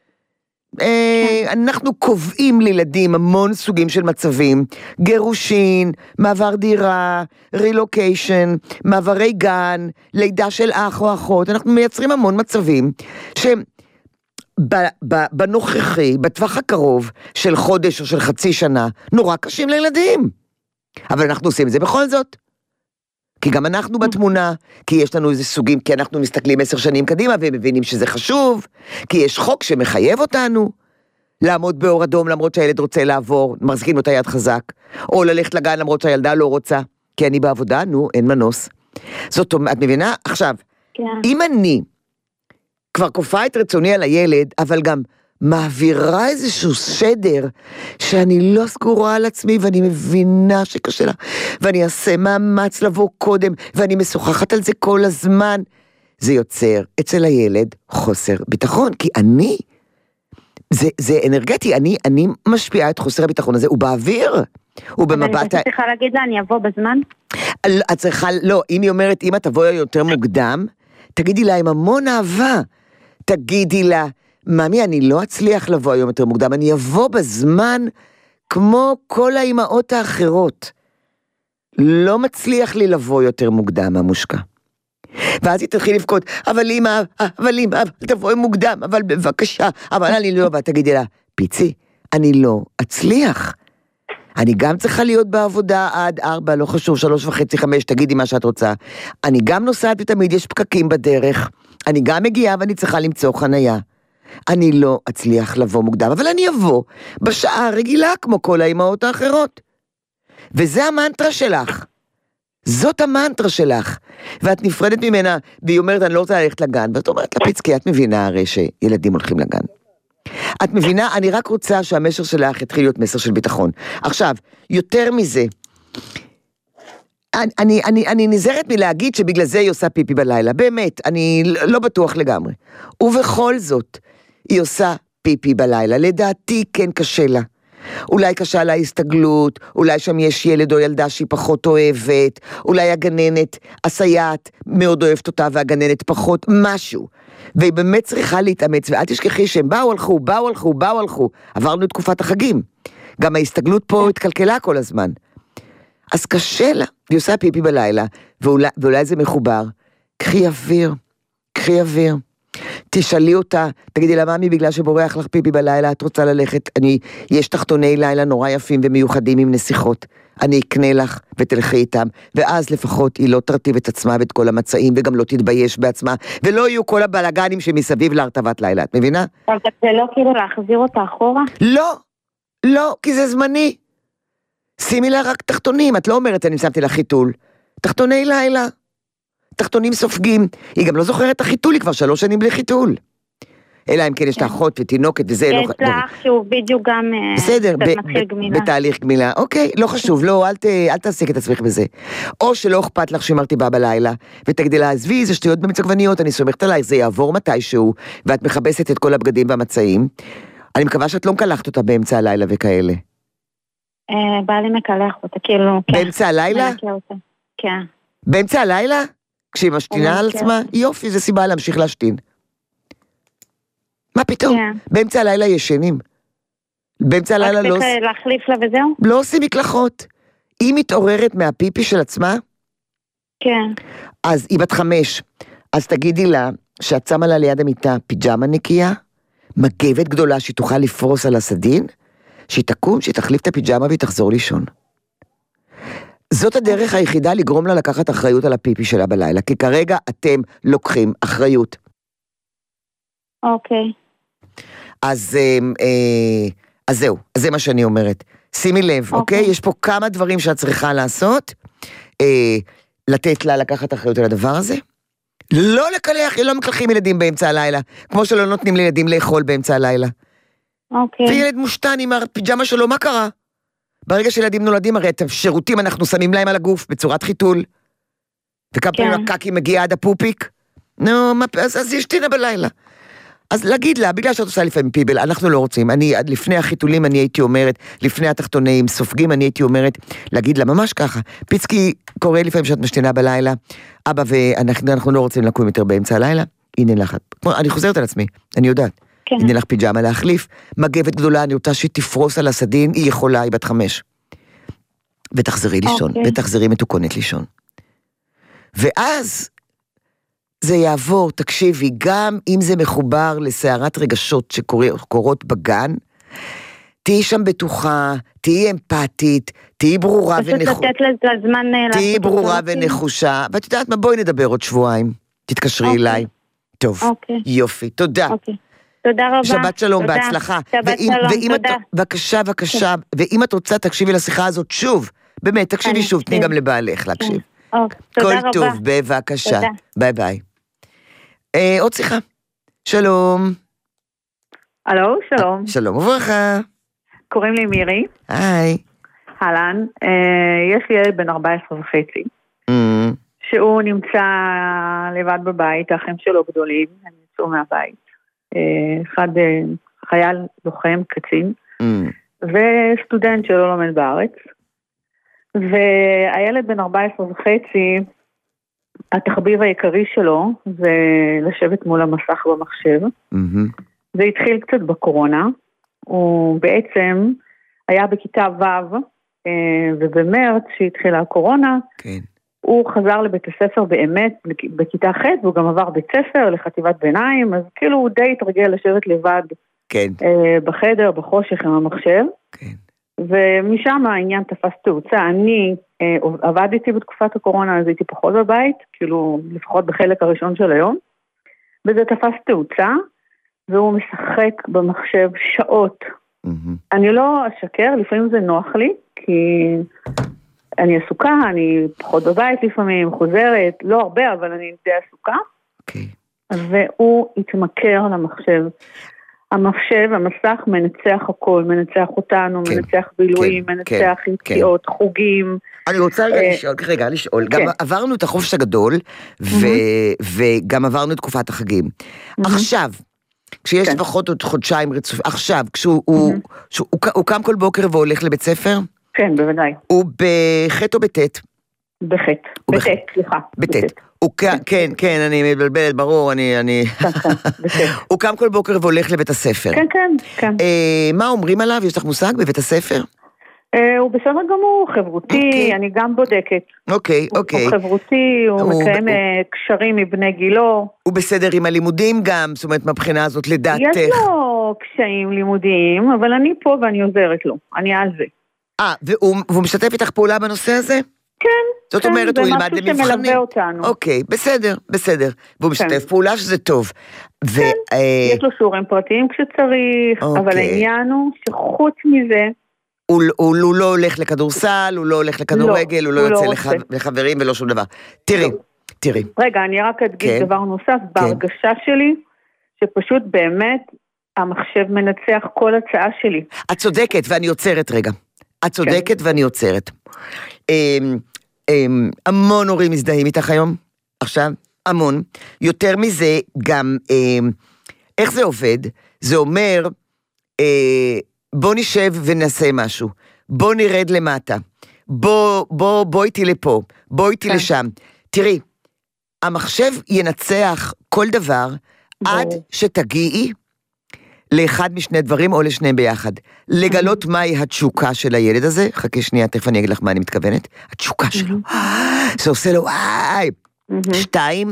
אנחנו קובעים לילדים המון סוגים של מצבים, גירושין, מעבר דירה, רילוקיישן, מעברי גן, לידה של אח או אחות, אנחנו מייצרים המון מצבים שהם בנוכחי, בטווח הקרוב של חודש או של חצי שנה, נורא קשים לילדים. אבל אנחנו עושים את זה בכל זאת. כי גם אנחנו בתמונה, כי יש לנו איזה סוגים, כי אנחנו מסתכלים 10 שנים קדימה ומבינים שזה חשוב, כי יש חוק שמחייב אותנו לעמוד באור אדום למרות שהילד רוצה לעבור, מחזיקים לו את היד חזק, או ללכת לגן למרות שהילדה לא רוצה, כי אני בעבודה, נו, אין מנוס. זאת אומרת, את מבינה? עכשיו, אם אני כבר כופה את רצוני על הילד, אבל גם מעבירה איזשהו סדר, שאני לא סגורה על עצמי, ואני מבינה שקשה לה, ואני אעשה מאמץ לבוא קודם, ואני משוחחת על זה כל הזמן, זה יוצר אצל הילד חוסר ביטחון, כי אני, זה אנרגטי, אני משפיעה את חוסר הביטחון הזה, הוא באוויר, הוא במבט... אבל אני צריכה להגיד לה, אני אבוא בזמן? את צריכה, לא, אם היא אומרת, אם את תבוא יותר מוקדם, תגידי לה עם המון אהבה, תגידי לה, ממי, אני לא אצליח לבוא היום יותר מוקדם, אני אבוא בזמן כמו כל האימהות האחרות. לא מצליח לי לבוא יותר מוקדם, המושקע. ואז היא תתחיל לבכות, אבל אמא, תבואי מוקדם, אבל בבקשה, אבל אני לא, ותגידי לה, פיצי, אני לא אצליח. אני גם צריכה להיות בעבודה עד 4, לא חשוב, 3.5, 5, תגידי מה שאת רוצה. אני גם נוסעת ותמיד יש פקקים בדרך. אני גם מגיעה ואני צריכה למצוא חנייה. אני לא אצליח לבוא מוקדם, אבל אני אבוא בשעה רגילה כמו כל האימהות האחרות. וזה המנטרה שלך. זאת המנטרה שלך. ואת נפרדת ממנה, והיא אומרת, אני לא רוצה ללכת לגן. ואת אומרת, לפיצקי, את מבינה הרי שילדים הולכים לגן. את מבינה, אני רק רוצה שהמסר שלך יתחיל להיות מסר של ביטחון. עכשיו, יותר מזה, אני נזהרת מלהגיד שבגלל זה היא עושה פיפי בלילה. באמת, אני לא בטוח לגמרי. ובכל זאת, היא עושה פיפי בלילה. לדעתי כן קשה לה. אולי קשה לה הסתגלות, אולי שם יש ילד או ילדה שהיא פחות אוהבת, אולי הגננת, הסייעת מאוד אוהבת אותה והגננת פחות, משהו. והיא באמת צריכה להתאמץ, ואל תשכחי שהם באו, עברנו את תקופת החגים. גם ההסתגלות פה התקלקלה כל הזמן. אז קשה לה, היא עושה פיפי בלילה, ואולי זה מחובר. קחי אוויר. תשאלי אותה, תגידי לה, ממי, בגלל שבורח לך פיפי בלילה, את רוצה ללכת, יש תחתוני לילה נורא יפים ומיוחדים עם נסיכות, אני אקנה לך ותלכי איתם, ואז לפחות היא לא תרטיב את עצמה ואת כל המצעים, וגם לא תתבייש בעצמה, ולא יהיו כל הבלגנים שמסביב להרטבת לילה, את מבינה? אבל זה לא כאילו להחזיר אותה אחורה? לא, כי זה זמני. שימי לה רק תחתונים, את לא אומרת, אני שמתי לה חיתול. תחתוני לילה. תחתונים סופגים, היא גם לא זוכרת את החיתול, היא כבר 3 שנים בלי חיתול. אלא אם כן יש לה אחות ותינוקת וזה לא... יש לה אח שהוא בדיוק גם... בסדר, בתהליך גמילה. אוקיי, לא חשוב, לא, אל תעסיק את עצמך בזה. או שלא אכפת לך שאמרתי בה בלילה, ותגידי לה, עזבי, זה שטויות במצגווניות, אני סומכת עלייך, זה יעבור מתישהו, ואת מחבסת את כל הבגדים והמצעים. אני מקווה שאת לא מקלחת אותה באמצע הלילה וכאלה. בא לי מקלח אותה, כאילו... באמצע הלילה? כן. באמצע הלילה? כשהיא משתינה על עצמה, יופי, זה סיבה להמשיך להשתין. מה פתאום? באמצע הלילה ישנים. באמצע הלילה לא... רק להחליף לה וזהו? לא עושים מקלחות. היא מתעוררת מהפיפי של עצמה? כן. אז היא בת 5. אז תגידי לה שאת שמה לה ליד המיטה פיג'מה נקייה, מגבת גדולה שהיא תוכל לפרוס על הסדין, שהיא תקום, שהיא תחליף את הפיג'מה והיא תחזור לישון. זאת הדרך היחידה לגרום לה לקחת אחריות על הפיפי שלה בלילה, כי כרגע אתם לוקחים אחריות. אוקיי. אז זהו, אז זה מה שאני אומרת. שימי לב, אוקיי? יש פה כמה דברים שאת צריכה לעשות, לתת לה לקחת אחריות על הדבר הזה. לא לקלח, לא מקלחים ילדים באמצע הלילה, כמו שלא נותנים לילדים לאכול באמצע הלילה. אוקיי. וילד מושתן עם הפיג'מה שלו, מה קרה? ברגע שילדים נולדים, הרי את השירותים אנחנו שמים להם על הגוף, בצורת חיתול. וכמה פעמים הקקי מגיע עד הפופיק. נו, אז יש תינה בלילה. אז להגיד לה, בגלל שאת עושה לפעמים פיבל, אנחנו לא רוצים. לפני החיתולים אני הייתי אומרת, לפני התחתונים סופגים, אני הייתי אומרת, להגיד לה ממש ככה. פיצקי קורא לפעמים שאת משתינה בלילה, אבא ואנחנו לא רוצים לקום יותר באמצע הלילה, הנה לך. אני חוזרת על עצמי, אני יודעת. הנה לך פיג'מה להחליף, מגבת גדולה, אני רוצה שהיא תפרוס על הסדין, היא יכולה, היא בת 5. ותחזרי לישון, ותחזרי מתוקונת לישון. ואז זה יעבור, תקשיבי, גם אם זה מחובר לסערת רגשות שקורות בגן, תהי שם בטוחה, תהי אמפתית, תהי ברורה ונחושה. תהי ברורה ונחושה, ואת יודעת מה, בואי נדבר עוד שבועיים, תתקשרי אליי. טוב, יופי, תודה. תודה רבה. שבת שלום, בהצלחה. שבת שלום, תודה. בבקשה, ואם את רוצה, תקשיבי לשיחה הזאת שוב, באמת, תקשיבי שוב, תני גם לבעלך להקשיב. כל טוב, בבקשה. ביי ביי. עוד שיחה. שלום. הלו, שלום. שלום וברכה. קוראים לי מירי. היי. אהלן. יש לי ילד בן 14 וחצי. שהוא נמצא לבד בבית, האחים שלו גדולים, הם יצאו מהבית. אחד חייל לוחם, קצין, וסטודנט שלא לומד בארץ. והילד בן 14 וחצי, התחביב העיקרי שלו זה לשבת מול המסך במחשב. זה התחיל קצת בקורונה, הוא בעצם היה בכיתה ו' ובמרץ שהתחילה הקורונה, הוא חזר לבית הספר באמת בכיתה ח' והוא גם עבר בית ספר לחטיבת ביניים, אז כאילו הוא די התרגל לשבת לבד בחדר, בחושך עם המחשב. ומשם העניין תפס תאוצה. אני עבדתי בתקופת הקורונה, אז הייתי פחות בבית, כאילו לפחות בחלק הראשון של היום, וזה תפס תאוצה, והוא משחק במחשב שעות. אני לא אשקר, לפעמים זה נוח לי, כי אני עסוקה, אני פחות בבית לפעמים, חוזרת, לא הרבה, אבל אני די עסוקה. אוקיי. והוא התמכר למחשב. המסך מנצח הכל, מנצח אותנו, מנצח בילויים, מנצח יציאות, חוגים. אני רוצה לשאול, גם עברנו את החופש הגדול, וגם עברנו את תקופת החגים. עכשיו, כשיש לפחות עוד חודשיים רצוף, עכשיו, כשהוא קם כל בוקר והולך לבית ספר? כן, בוודאי. הוא בחטא או בטט? בחטא, סליחה. בטט. כן, אני מבלבלת, ברור, הוא קם כל בוקר והולך לבית הספר. כן. מה אומרים עליו? יש לך מושג בבית הספר? הוא בסדר גמור, חברותי, אני גם בודקת. אוקיי. הוא חברותי, הוא מקיים קשרים מבני גילו. הוא בסדר עם הלימודים גם, זאת אומרת, מבחינה הזאת, לדעתך. יש לו קשיים לימודיים, אבל אני פה ואני עוזרת לו, אני על זה. והוא משתף איתך פעולה בנושא הזה? כן. זאת אומרת, הוא ילמד למבחנים. זה משהו שמלווה אותנו. אוקיי, בסדר. והוא משתף פעולה שזה טוב. כן, יש לו שיעורים פרטיים כשצריך, אבל העניין הוא שחוץ מזה, הוא לא הולך לכדורסל, הוא לא הולך לכדורגל, הוא לא יוצא לחברים ולא שום דבר. תראי. רגע, אני רק אדגיש דבר נוסף, בהרגשה שלי, שפשוט באמת המחשב מנצח כל הצעה שלי. את צודקת, ואני עוצרת רגע. המון הורים מזדהים איתך היום, עכשיו, המון. יותר מזה, גם, איך זה עובד? זה אומר, בוא נשב ונעשה משהו, בוא נרד למטה, בוא איתי לפה, בוא איתי לשם. תראי, המחשב ינצח כל דבר, עד שתגיעי לאחד משני דברים או לשניהם ביחד. לגלות מהי התשוקה של הילד הזה, חכה שנייה, תכף אני אגיד לך מה אני מתכוונת, התשוקה שלו, זה עושה לו וואי. 2,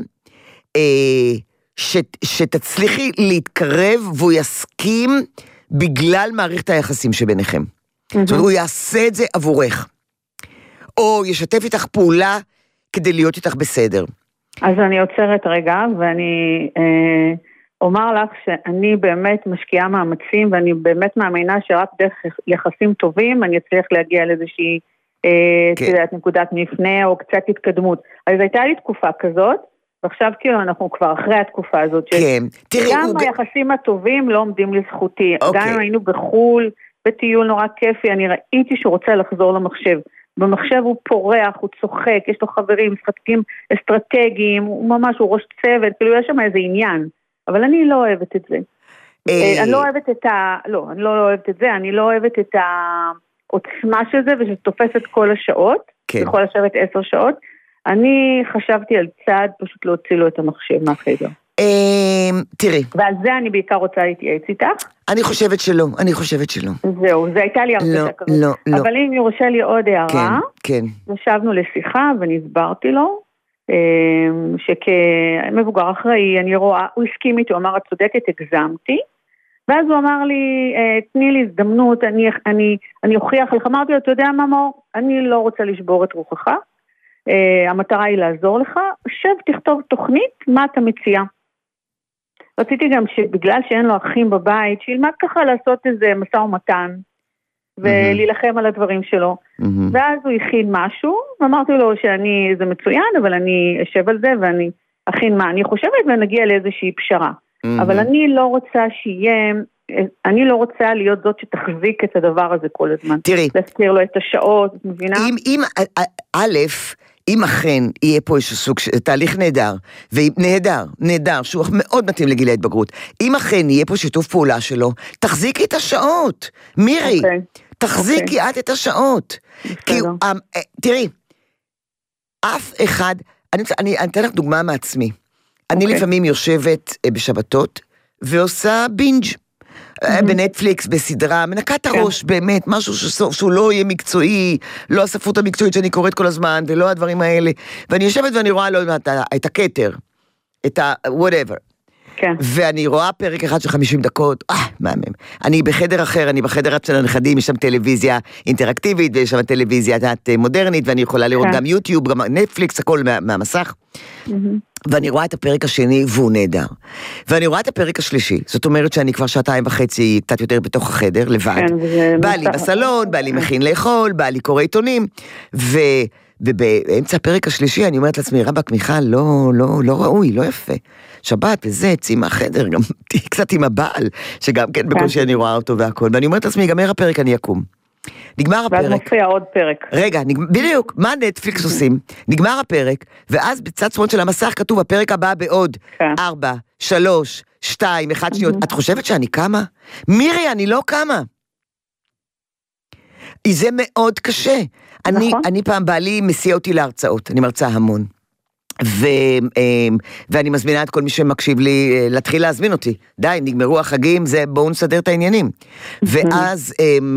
שתצליחי להתקרב והוא יסכים בגלל מערכת היחסים שביניכם. זאת אומרת, הוא יעשה את זה עבורך. או ישתף איתך פעולה כדי להיות איתך בסדר. אז אני עוצרת רגע, ואני אומר לך שאני באמת משקיעה מאמצים, ואני באמת מאמינה שרק דרך יחסים טובים, אני אצליח להגיע לאיזושהי נקודת מפנה, או קצת התקדמות. אז הייתה לי תקופה כזאת, ועכשיו כאילו אנחנו כבר אחרי התקופה הזאת, כן, תראי, גם היחסים הטובים לא עומדים לזכותי, גם אם היינו בחול, בטיול נורא כיפי, אני ראיתי שהוא רוצה לחזור למחשב, במחשב הוא פורח, הוא צוחק, יש לו חברים, משחקים אסטרטגיים, הוא ממש, הוא ראש צוות, כאילו יש שם איזה עניין, אבל אני לא אוהבת את זה. אני לא אוהבת אני לא אוהבת את העוצמה של זה, ושתופס את כל השעות, יכול לשבת 10 שעות, אני חשבתי על צעד פשוט להוציא לו את המחשב מהחדר. תראי. ועל זה אני בעיקר רוצה להתייעץ איתך. אני חושבת שלא. זהו, זה הייתה לי הרבה כזאת. לא. אבל אם יורשה לי עוד הערה, כן. ישבנו לשיחה ונסברתי לו, שכמבוגר אחראי, אני רואה, הוא הסכים איתי, הוא אמר, את צודקת, הגזמתי, ואז הוא אמר לי, תני לי הזדמנות, אני אוכיח לך, אמרתי לו, אתה יודע מה מור, אני לא רוצה לשבור את רוחך, המטרה היא לעזור לך, שב תכתוב תוכנית, מה אתה מציע? רציתי גם שבגלל שאין לו אחים בבית, שילמד ככה לעשות איזה משא ומתן, ולהילחם על הדברים שלו. ואז הוא הכין משהו, ואמרתי לו שאני, זה מצוין, אבל אני אשב על זה, ואני אכין מה אני חושבת, ונגיע לאיזושהי פשרה. אבל אני לא רוצה שיהיה, אני לא רוצה להיות זאת שתחזיק את הדבר הזה כל הזמן. תראי. להזכיר לו את השעות, את מבינה? אם אכן יהיה פה איזשהו סוג, תהליך נהדר, שהוא מאוד מתאים לגיל ההתבגרות, אם אכן יהיה פה שיתוף פעולה שלו, תחזיקי את השעות, מירי, תחזיקי את השעות. תראי, אף אחד, אני אתן לך דוגמה מעצמי, אני לפעמים יושבת בשבתות, ועושה בינג' בנטפליקס, בסדרה, מנקת הראש, באמת, משהו שהוא לא יהיה מקצועי, לא הספרות המקצועית שאני קוראת כל הזמן, ולא הדברים האלה, ואני יושבת ואני רואה את הכתר, את ה-whatever, ואני רואה פרק אחד של 50 דקות, מהמם, אני בחדר אחר, אני בחדר של הנכדים, יש שם טלוויזיה אינטראקטיבית, ויש שם טלוויזיה מודרנית, ואני יכולה לראות גם יוטיוב, גם נטפליקס, הכל מהמסך, ואני רואה את הפרק השני, והוא נהדר. ואני רואה את הפרק השלישי, זאת אומרת שאני כבר 2.5 קצת יותר בתוך החדר, לבד. בא לי בסלון, בא לי מכין לאכול, בא לי קורא עיתונים, ובאמצע הפרק השלישי אני אומרת לעצמי, רבק מיכל, לא ראוי, לא יפה. שבת וזה, ציא מהחדר, גם תהי קצת עם הבעל, שגם כן בקושי אני רואה אותו והכל. ואני אומרת לעצמי, ייגמר הפרק, אני אקום. נגמר הפרק. ואז מופיע עוד פרק. רגע, בדיוק, מה נטפליקס עושים? נגמר הפרק, ואז בצד שמאל של המסך כתוב, הפרק הבא בעוד 4, 3, 2, 1 שניות. את חושבת שאני קמה? מירי, אני לא קמה. זה מאוד קשה. אני פעם בעלי מסיע אותי להרצאות, אני מרצה המון. ואני מזמינה את כל מי שמקשיב לי להתחיל להזמין אותי. די, נגמרו החגים, בואו נסדר את העניינים. ואז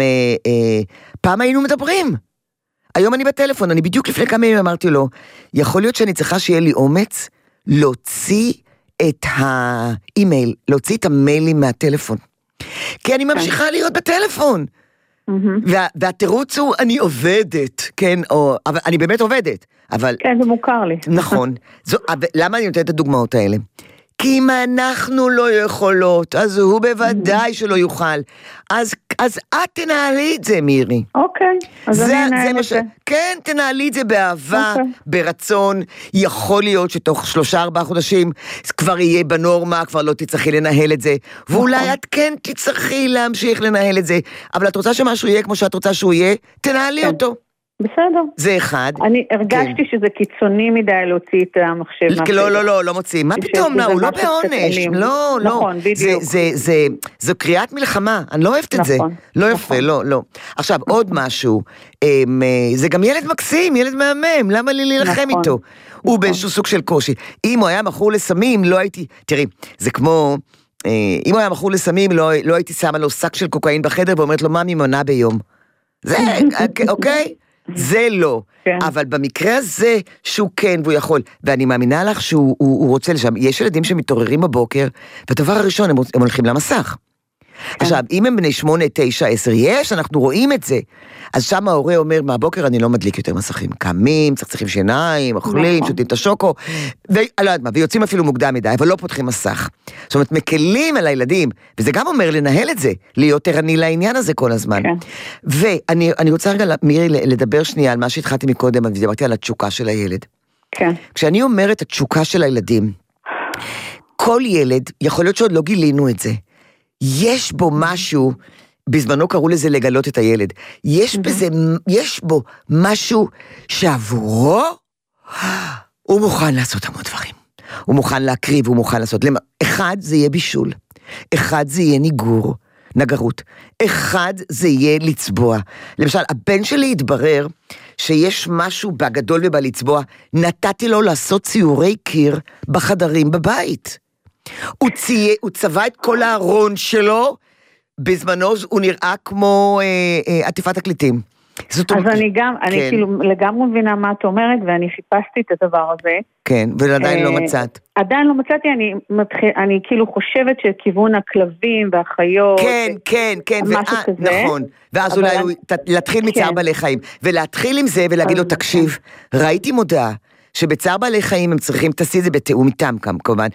פעם היינו מדברים. היום אני בטלפון, אני בדיוק לפני כמה ימים אמרתי לו, יכול להיות שאני צריכה שיהיה לי אומץ להוציא את האימייל, להוציא את המיילים מהטלפון. כי אני ממשיכה להיות בטלפון. והתירוץ הוא, אני עובדת, כן, אבל אני באמת עובדת, אבל... כן, זה מוכר לי. נכון. למה אני נותנת את הדוגמאות האלה? כי אם אנחנו לא יכולות, אז הוא בוודאי שלא יוכל. אז את תנהלי את זה, מירי. אוקיי, אז אני אנהל את זה. כן, תנהלי את זה באהבה, ברצון. יכול להיות שתוך 3-4 חודשים כבר יהיה בנורמה, כבר לא תצטרכי לנהל את זה. ואולי את כן תצטרכי להמשיך לנהל את זה. אבל את רוצה שמשהו יהיה כמו שאת רוצה שהוא יהיה, תנהלי אותו. בסדר. זה אחד. אני הרגשתי שזה קיצוני מדי להוציא את המחשב. לא מוצאים. מה פתאום? הוא לא בעונש. לא. נכון, בדיוק. זו קריאת מלחמה. אני לא אוהבת את זה. לא יפה, לא. עכשיו, עוד משהו. זה גם ילד מקסים, ילד מהמם. למה לי להילחם איתו? הוא באיזשהו סוג של קושי. אם הוא היה מכור לסמים, לא הייתי... תראי, זה כמו... אם הוא היה מכור לסמים, לא הייתי שמה לו שק של קוקאין בחדר, ואומרת לו, מה ממנה ביום? זה, אוקיי? זה לא, אבל במקרה הזה שהוא כן והוא יכול, ואני מאמינה לך שהוא רוצה לשם, יש ילדים שמתעוררים בבוקר, והדבר הראשון הם הולכים למסך. עכשיו, אם הם בני 8, 9, 10, אנחנו רואים את זה, אז שם ההורה אומר, מהבוקר אני לא מדליק יותר מסכים, קמים, צחצחים שיניים, אוכלים, שותים את השוקו, ולא יודעת מה, ויוצאים אפילו מוקדם מדי, אבל לא פותחים מסך. זאת אומרת, מקלים על הילדים, וזה גם אומר לנהל את זה, להיות ערני לעניין הזה כל הזמן. ואני רוצה רגע, מירי, לדבר שנייה על מה שהתחלתי מקודם, אני דיברתי על התשוקה של הילד. כשאני אומרת התשוקה של הילדים, כל ילד, יכול להיות שעוד לא גילינו את זה, יש בו משהו, בזמנו קראו לזה לגלות את הילד, יש בו משהו שעבורו, הוא מוכן לעשות המון דברים. הוא מוכן להקריב, הוא מוכן לעשות. אחד זה יהיה בישול, אחד זה יהיה נגרות, אחד זה יהיה לצבוע. למשל, הבן שלי התברר שיש משהו בגדול ובלצבוע, נתתי לו לעשות ציורי קיר בחדרים בבית. הוא צבע את כל הארון שלו, בזמנו הוא נראה כמו עטיפת תקליטים. אז אני כאילו לגמרי מבינה מה את אומרת, ואני חיפשתי את הדבר הזה. כן, ועדיין לא מצאת. עדיין לא מצאתי, אני כאילו חושבת שכיוון הכלבים והחיות. כן, משהו כזה. נכון. ואז אולי להתחיל מצער בעלי חיים, ולהתחיל עם זה ולהגיד לו, תקשיב, ראיתי מודעה, שבצער בעלי חיים הם צריכים, תעשי את זה בתיאום איתם כמובן,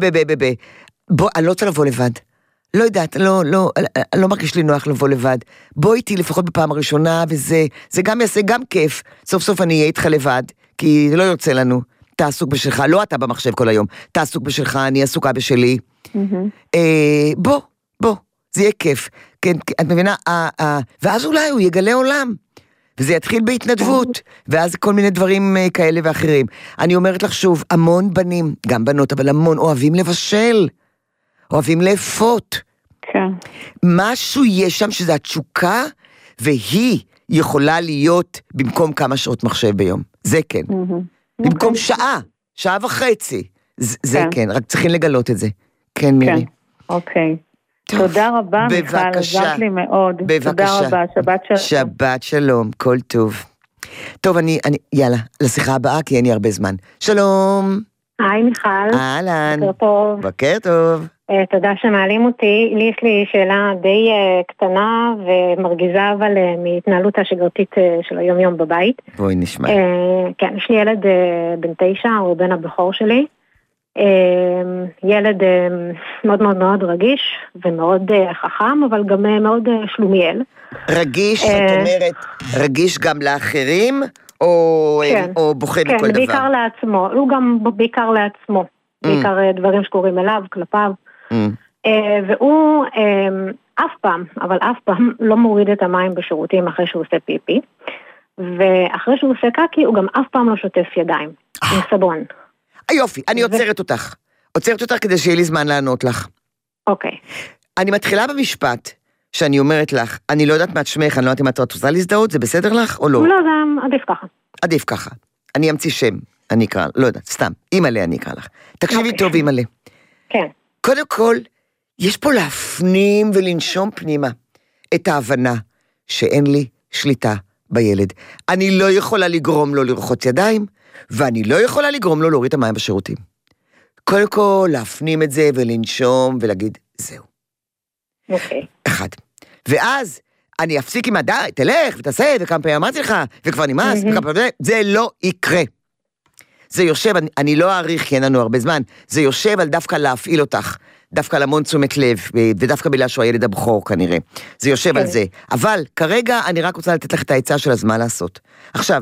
בוא, אני לא רוצה לבוא לבד. לא יודעת, לא מרגיש לי נוח לבוא לבד. בוא איתי לפחות בפעם הראשונה, וזה גם יעשה גם כיף. סוף סוף אני אהיה איתך לבד, כי זה לא יוצא לנו. אתה עסוק בשלך, לא אתה במחשב כל היום. אתה עסוק בשלך, אני עסוקה בשלי. בוא, זה יהיה כיף. כן, את מבינה, ואז אולי הוא יגלה עולם. וזה יתחיל בהתנדבות, ואז כל מיני דברים כאלה ואחרים. אני אומרת לך שוב, המון בנים, גם בנות, אבל המון אוהבים לבשל. אוהבים לאפות. כן. משהו יש שם שזה התשוקה, והיא יכולה להיות במקום כמה שעות מחשב ביום. זה כן. במקום שעה וחצי. זה כן, רק צריכים לגלות את זה. כן, מירי. אוקיי. תודה רבה, מיכל, עזרת לי מאוד. תודה רבה, שבת שלום. שבת שלום, כל טוב. טוב, יאללה, לשיחה הבאה, כי אין לי הרבה זמן. שלום. היי מיכל. אהלן. בוקר טוב. בוקר טוב. תודה שמעלים אותי. יש לי שאלה די קטנה ומרגיזה, אבל מהתנהלות השגרתית של היום יום בבית. בואי נשמע. כן, יש לי ילד בן 9, הוא בן הבכור שלי, ילד מאוד מאוד מאוד רגיש ומאוד חכם, אבל גם מאוד שלומיאל. רגיש, זאת אומרת, רגיש גם לאחרים, או בוכה מכל דבר? כן, בעיקר לעצמו. הוא גם בעיקר לעצמו. בעיקר דברים שקורים אליו, כלפיו. והוא אף פעם, אבל אף פעם לא מוריד את המים בשירותים אחרי שהוא עושה פיפי. ואחרי שהוא עושה קקי, הוא גם אף פעם לא שוטף ידיים. עם סבון. יופי, אני עוצרת אותך. עוצרת אותך כדי שיהיה לי זמן לענות לך. אוקיי. אני מתחילה במשפט שאני אומרת לך, אני לא יודעת מה שמך, אני לא יודעת אם את רוצה להזדהות, זה בסדר לך או לא? לא, זה עדיף ככה. עדיף ככה. אני אמציא שם, אני אקרא, לא יודעת, סתם, אימא'לה אני אקרא לך. תקשיבי טוב אימא'לה. כן. קודם כל, יש פה להפנים ולנשום פנימה את ההבנה שאין לי שליטה בילד. אני לא יכולה לגרום לו לרחוץ ידיים, ואני לא יכולה לגרום לו להוריד את המים בשירותים. קודם כל, להפנים את זה ולנשום ולהגיד, זהו. אוקיי. אחד. ואז אני אפסיק עם די, תלך ותעשה, וכמה פעמים אמרתי לך, וכבר נמאס, זה לא יקרה. זה יושב, אני לא אעריך כי אין לנו הרבה זמן, זה יושב על דווקא להפעיל אותך, דווקא למון תשומת לב, ודווקא בגלל שהוא הילד הבכור כנראה. זה יושב על זה. אבל כרגע אני רק רוצה לתת לך את העצה של הזמן לעשות. עכשיו,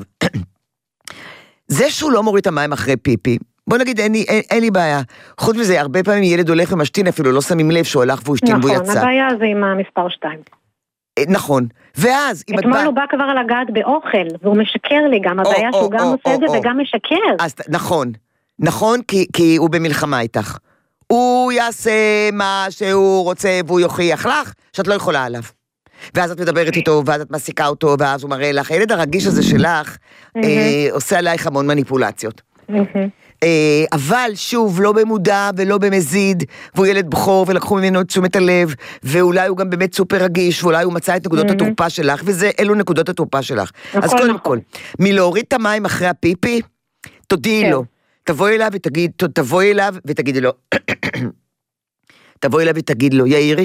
זה שהוא לא מוריד את המים אחרי פיפי, בוא נגיד, אין לי בעיה. חוץ מזה, הרבה פעמים ילד הולך ומשתין, אפילו לא שמים לב שהוא הלך והוא השתין והוא יצא. נכון, הבעיה זה עם המספר 2. נכון. ואז, אם את אתמול הוא בא כבר לגעת באוכל, והוא משקר לי גם, הבעיה שהוא גם עושה את זה וגם משקר. נכון, נכון, כי הוא במלחמה איתך. הוא יעשה מה שהוא רוצה והוא יוכיח לך, שאת לא יכולה עליו. ואז את מדברת איתו, ואז את מסיקה אותו, ואז הוא מראה לך. הילד הרגיש הזה שלך עושה עלייך המון מניפולציות. אבל שוב, לא במודע ולא במזיד, והוא ילד בכור ולקחו ממנו את תשומת הלב, ואולי הוא גם באמת סופר רגיש, ואולי הוא מצא את נקודות התורפה שלך, אלו נקודות התורפה שלך. אז קודם כל, מלהוריד את המים אחרי הפיפי, תודיעי לו. תבואי אליו ותגידי לו, תבואי אליו ותגיד לו, יאירי,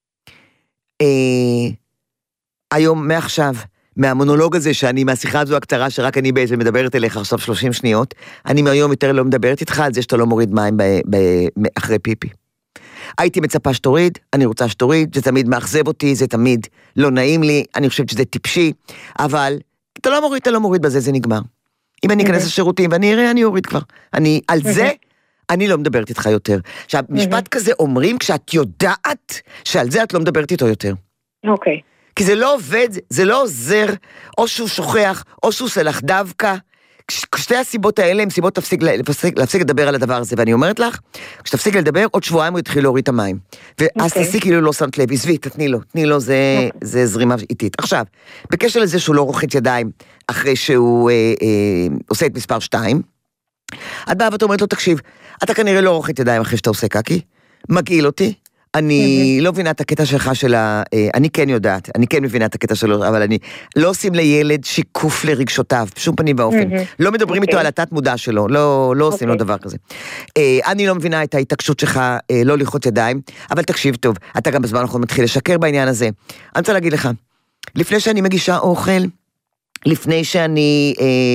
היום מעכשיו, מהמונולוג הזה שאני, מהשיחה הזו הקצרה שרק אני בעצם מדברת אליך עכשיו 30 שניות, אני מהיום יותר לא מדברת איתך על זה שאתה לא מוריד מים אחרי פיפי. הייתי מצפה שתוריד, אני רוצה שתוריד, זה תמיד מאכזב אותי, זה תמיד לא נעים לי, אני חושבת שזה טיפשי, אבל אתה לא מוריד בזה, זה נגמר. אם אני אכנס לשירותים ואני אראה, אני אוריד כבר. על זה, אני לא מדברת איתך יותר. עכשיו, משפט כזה אומרים כשאת יודעת שעל זה את לא מדברת איתו יותר. אוקיי. כי זה לא עובד, זה לא עוזר, או שהוא שוכח, או שהוא עושה לך דווקא. שתי הסיבות האלה הן סיבות להפסיק לדבר על הדבר הזה, ואני אומרת לך, כשתפסיק לדבר, עוד שבועיים הוא יתחיל להוריד את המים. ואז תעשי כאילו לא שמת לב, עזבי, תתני לו, זה זרימה איטית. עכשיו, בקשר לזה שהוא לא רוחץ ידיים, אחרי שהוא עושה את מספר 2, את באה ואת אומרת לו, תקשיב, אתה כנראה לא רוחץ ידיים אחרי שאתה עושה קקי, מגעיל אותי, אני לא מבינה את הקטע שלך אני כן יודעת, אני כן מבינה את הקטע שלו, אבל אני לא עושים לילד שיקוף לרגשותיו, בשום פנים ואופן. לא מדברים איתו על התת מודע שלו, לא עושים לו דבר כזה. אני לא מבינה את ההתעקשות שלך לא ללחוץ ידיים, אבל תקשיב טוב, אתה גם בזמן האחרון מתחיל לשקר בעניין הזה. אני רוצה להגיד לך, לפני שאני מגישה אוכל, לפני שאני,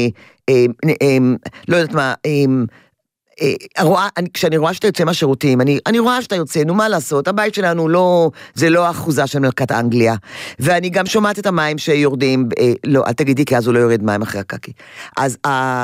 לא יודעת מה, כשאני רואה שאתה יוצא מהשירותים, אני רואה שאתה יוצא, נו מה לעשות, הבית שלנו זה לא האחוזה של מלכת אנגליה, ואני גם שומעת את המים שיורדים, לא, אל תגידי, כי אז הוא לא יורד מים אחרי הקקי. אז,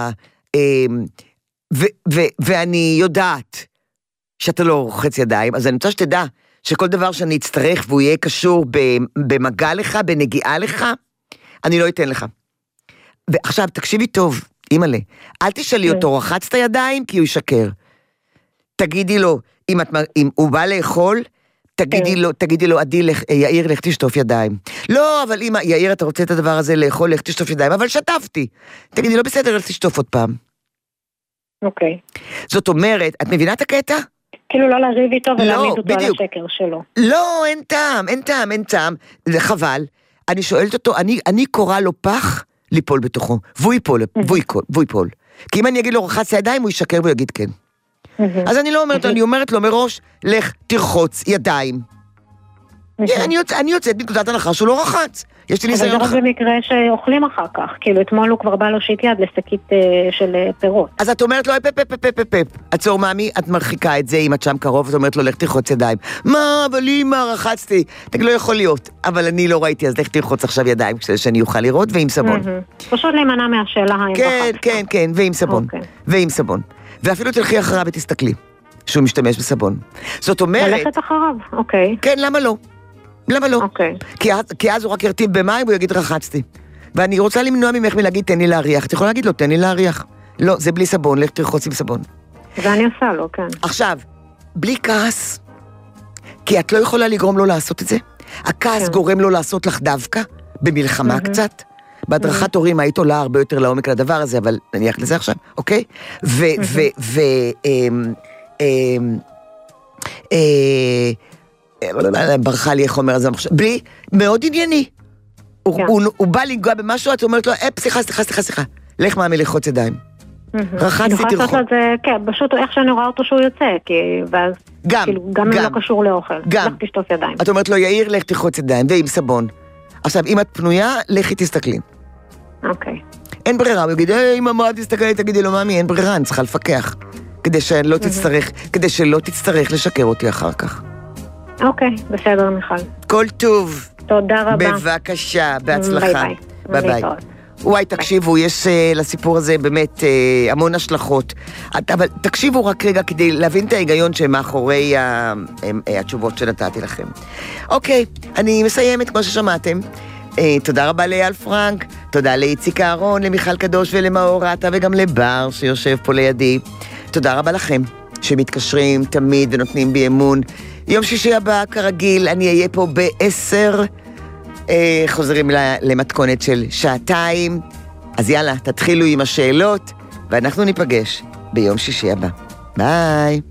ואני יודעת שאתה לא רוחץ ידיים, אז אני רוצה שתדע שכל דבר שאני אצטרך והוא יהיה קשור במגע לך, בנגיעה לך, אני לא אתן לך. ועכשיו, תקשיבי טוב, אימא'לה, אל תשאלי אותו, רחצת ידיים, כי הוא ישקר. תגידי לו, אם הוא בא לאכול, תגידי לו, יאיר, לך תשטוף ידיים. לא, אבל אמא, יאיר, אתה רוצה את הדבר הזה לאכול, לך תשטוף ידיים, אבל שטפתי. תגידי לו, בסדר, לך תשטוף עוד פעם. אוקיי. זאת אומרת, את מבינה את הקטע? כאילו לא לריב איתו ולהעמיד אותו על השקר שלו. לא, אין טעם, זה חבל. אני שואלת אותו, אני קורא לו פח, ליפול בתוכו, והוא ייפול. כי אם אני אגיד לו רחץ ידיים, הוא ישקר ויגיד כן. אז אני לא אומרת, אני אומרת לו מראש, לך תרחוץ ידיים. אני יוצאת בנקודת הנחה שהוא לא רחץ. יש לי ניסיון... אבל זה רק במקרה שאוכלים אחר כך. כאילו, אתמול הוא כבר בא להושיט יד לשקית של פירות. אז את אומרת לו, פפ. עצור מאמי, את מרחיקה את זה אם את שם קרוב, את אומרת לו, לך תרחוץ ידיים. מה, אבל אמא, רחצתי. תגיד, לא יכול להיות. אבל אני לא ראיתי, אז לך תרחוץ עכשיו ידיים, שאני אוכל לראות, ועם סבון. פשוט להימנע מהשאלה האם רחצת. כן, ועם סבון. ואפילו תלכי אחריו ותסתכלי, שהוא משתמש בסבון. זאת אומרת... ללכת אחריו, אוקיי. כן, למה לא? למה לא? אוקיי. כי אז הוא רק ירטיב במים והוא יגיד רחצתי. ואני רוצה למנוע ממך מלהגיד תן לי להריח. את יכולה להגיד לו תן לי להריח. לא, זה בלי סבון, לך תרחוץ עם סבון. ואני עושה לו, כן. עכשיו, בלי כעס, כי את לא יכולה לגרום לו לעשות את זה. הכעס גורם לו לעשות לך דווקא, במלחמה קצת. בהדרכת הורים היית עולה הרבה יותר לעומק לדבר הזה, אבל נניח לזה עכשיו, אוקיי? ברכה לי איך אומר הזה, בלי, מאוד ענייני. הוא בא לנגוע במשהו, את אומרת לו, סליחה, לך מאמי לחוץ ידיים. רחצתי תרחוב. כן, פשוט איך שאני רואה אותו שהוא יוצא, ואז גם אם לא קשור לאוכל, לך תשטוף ידיים. את אומרת לו, יאיר, לך תרחוץ ידיים, ועם סבון. עכשיו, אם את פנויה, לכי תסתכלי. אוקיי. אין ברירה, הוא יגיד, אמא, מה תסתכלי, תגידי לו, מאמי, אין ברירה, אני צריכה לפקח. כדי שלא תצטרך לשקר אותי אחר כך. אוקיי, בסדר, מיכל. כל טוב. תודה רבה. בבקשה, בהצלחה. ביי ביי. וואי, תקשיבו, יש לסיפור הזה באמת המון השלכות. אבל תקשיבו רק רגע כדי להבין את ההיגיון שמאחורי התשובות שנתתי לכם. אוקיי, אני מסיימת כמו ששמעתם. תודה רבה לאייל פרנק, תודה לאיציק אהרון, למיכל קדוש ולמאור רטה וגם לבר שיושב פה לידי. תודה רבה לכם שמתקשרים תמיד ונותנים בי אמון. יום שישי הבא, כרגיל, אני אהיה פה ב-10. חוזרים למתכונת של שעתיים. אז יאללה, תתחילו עם השאלות, ואנחנו ניפגש ביום שישי הבא. ביי.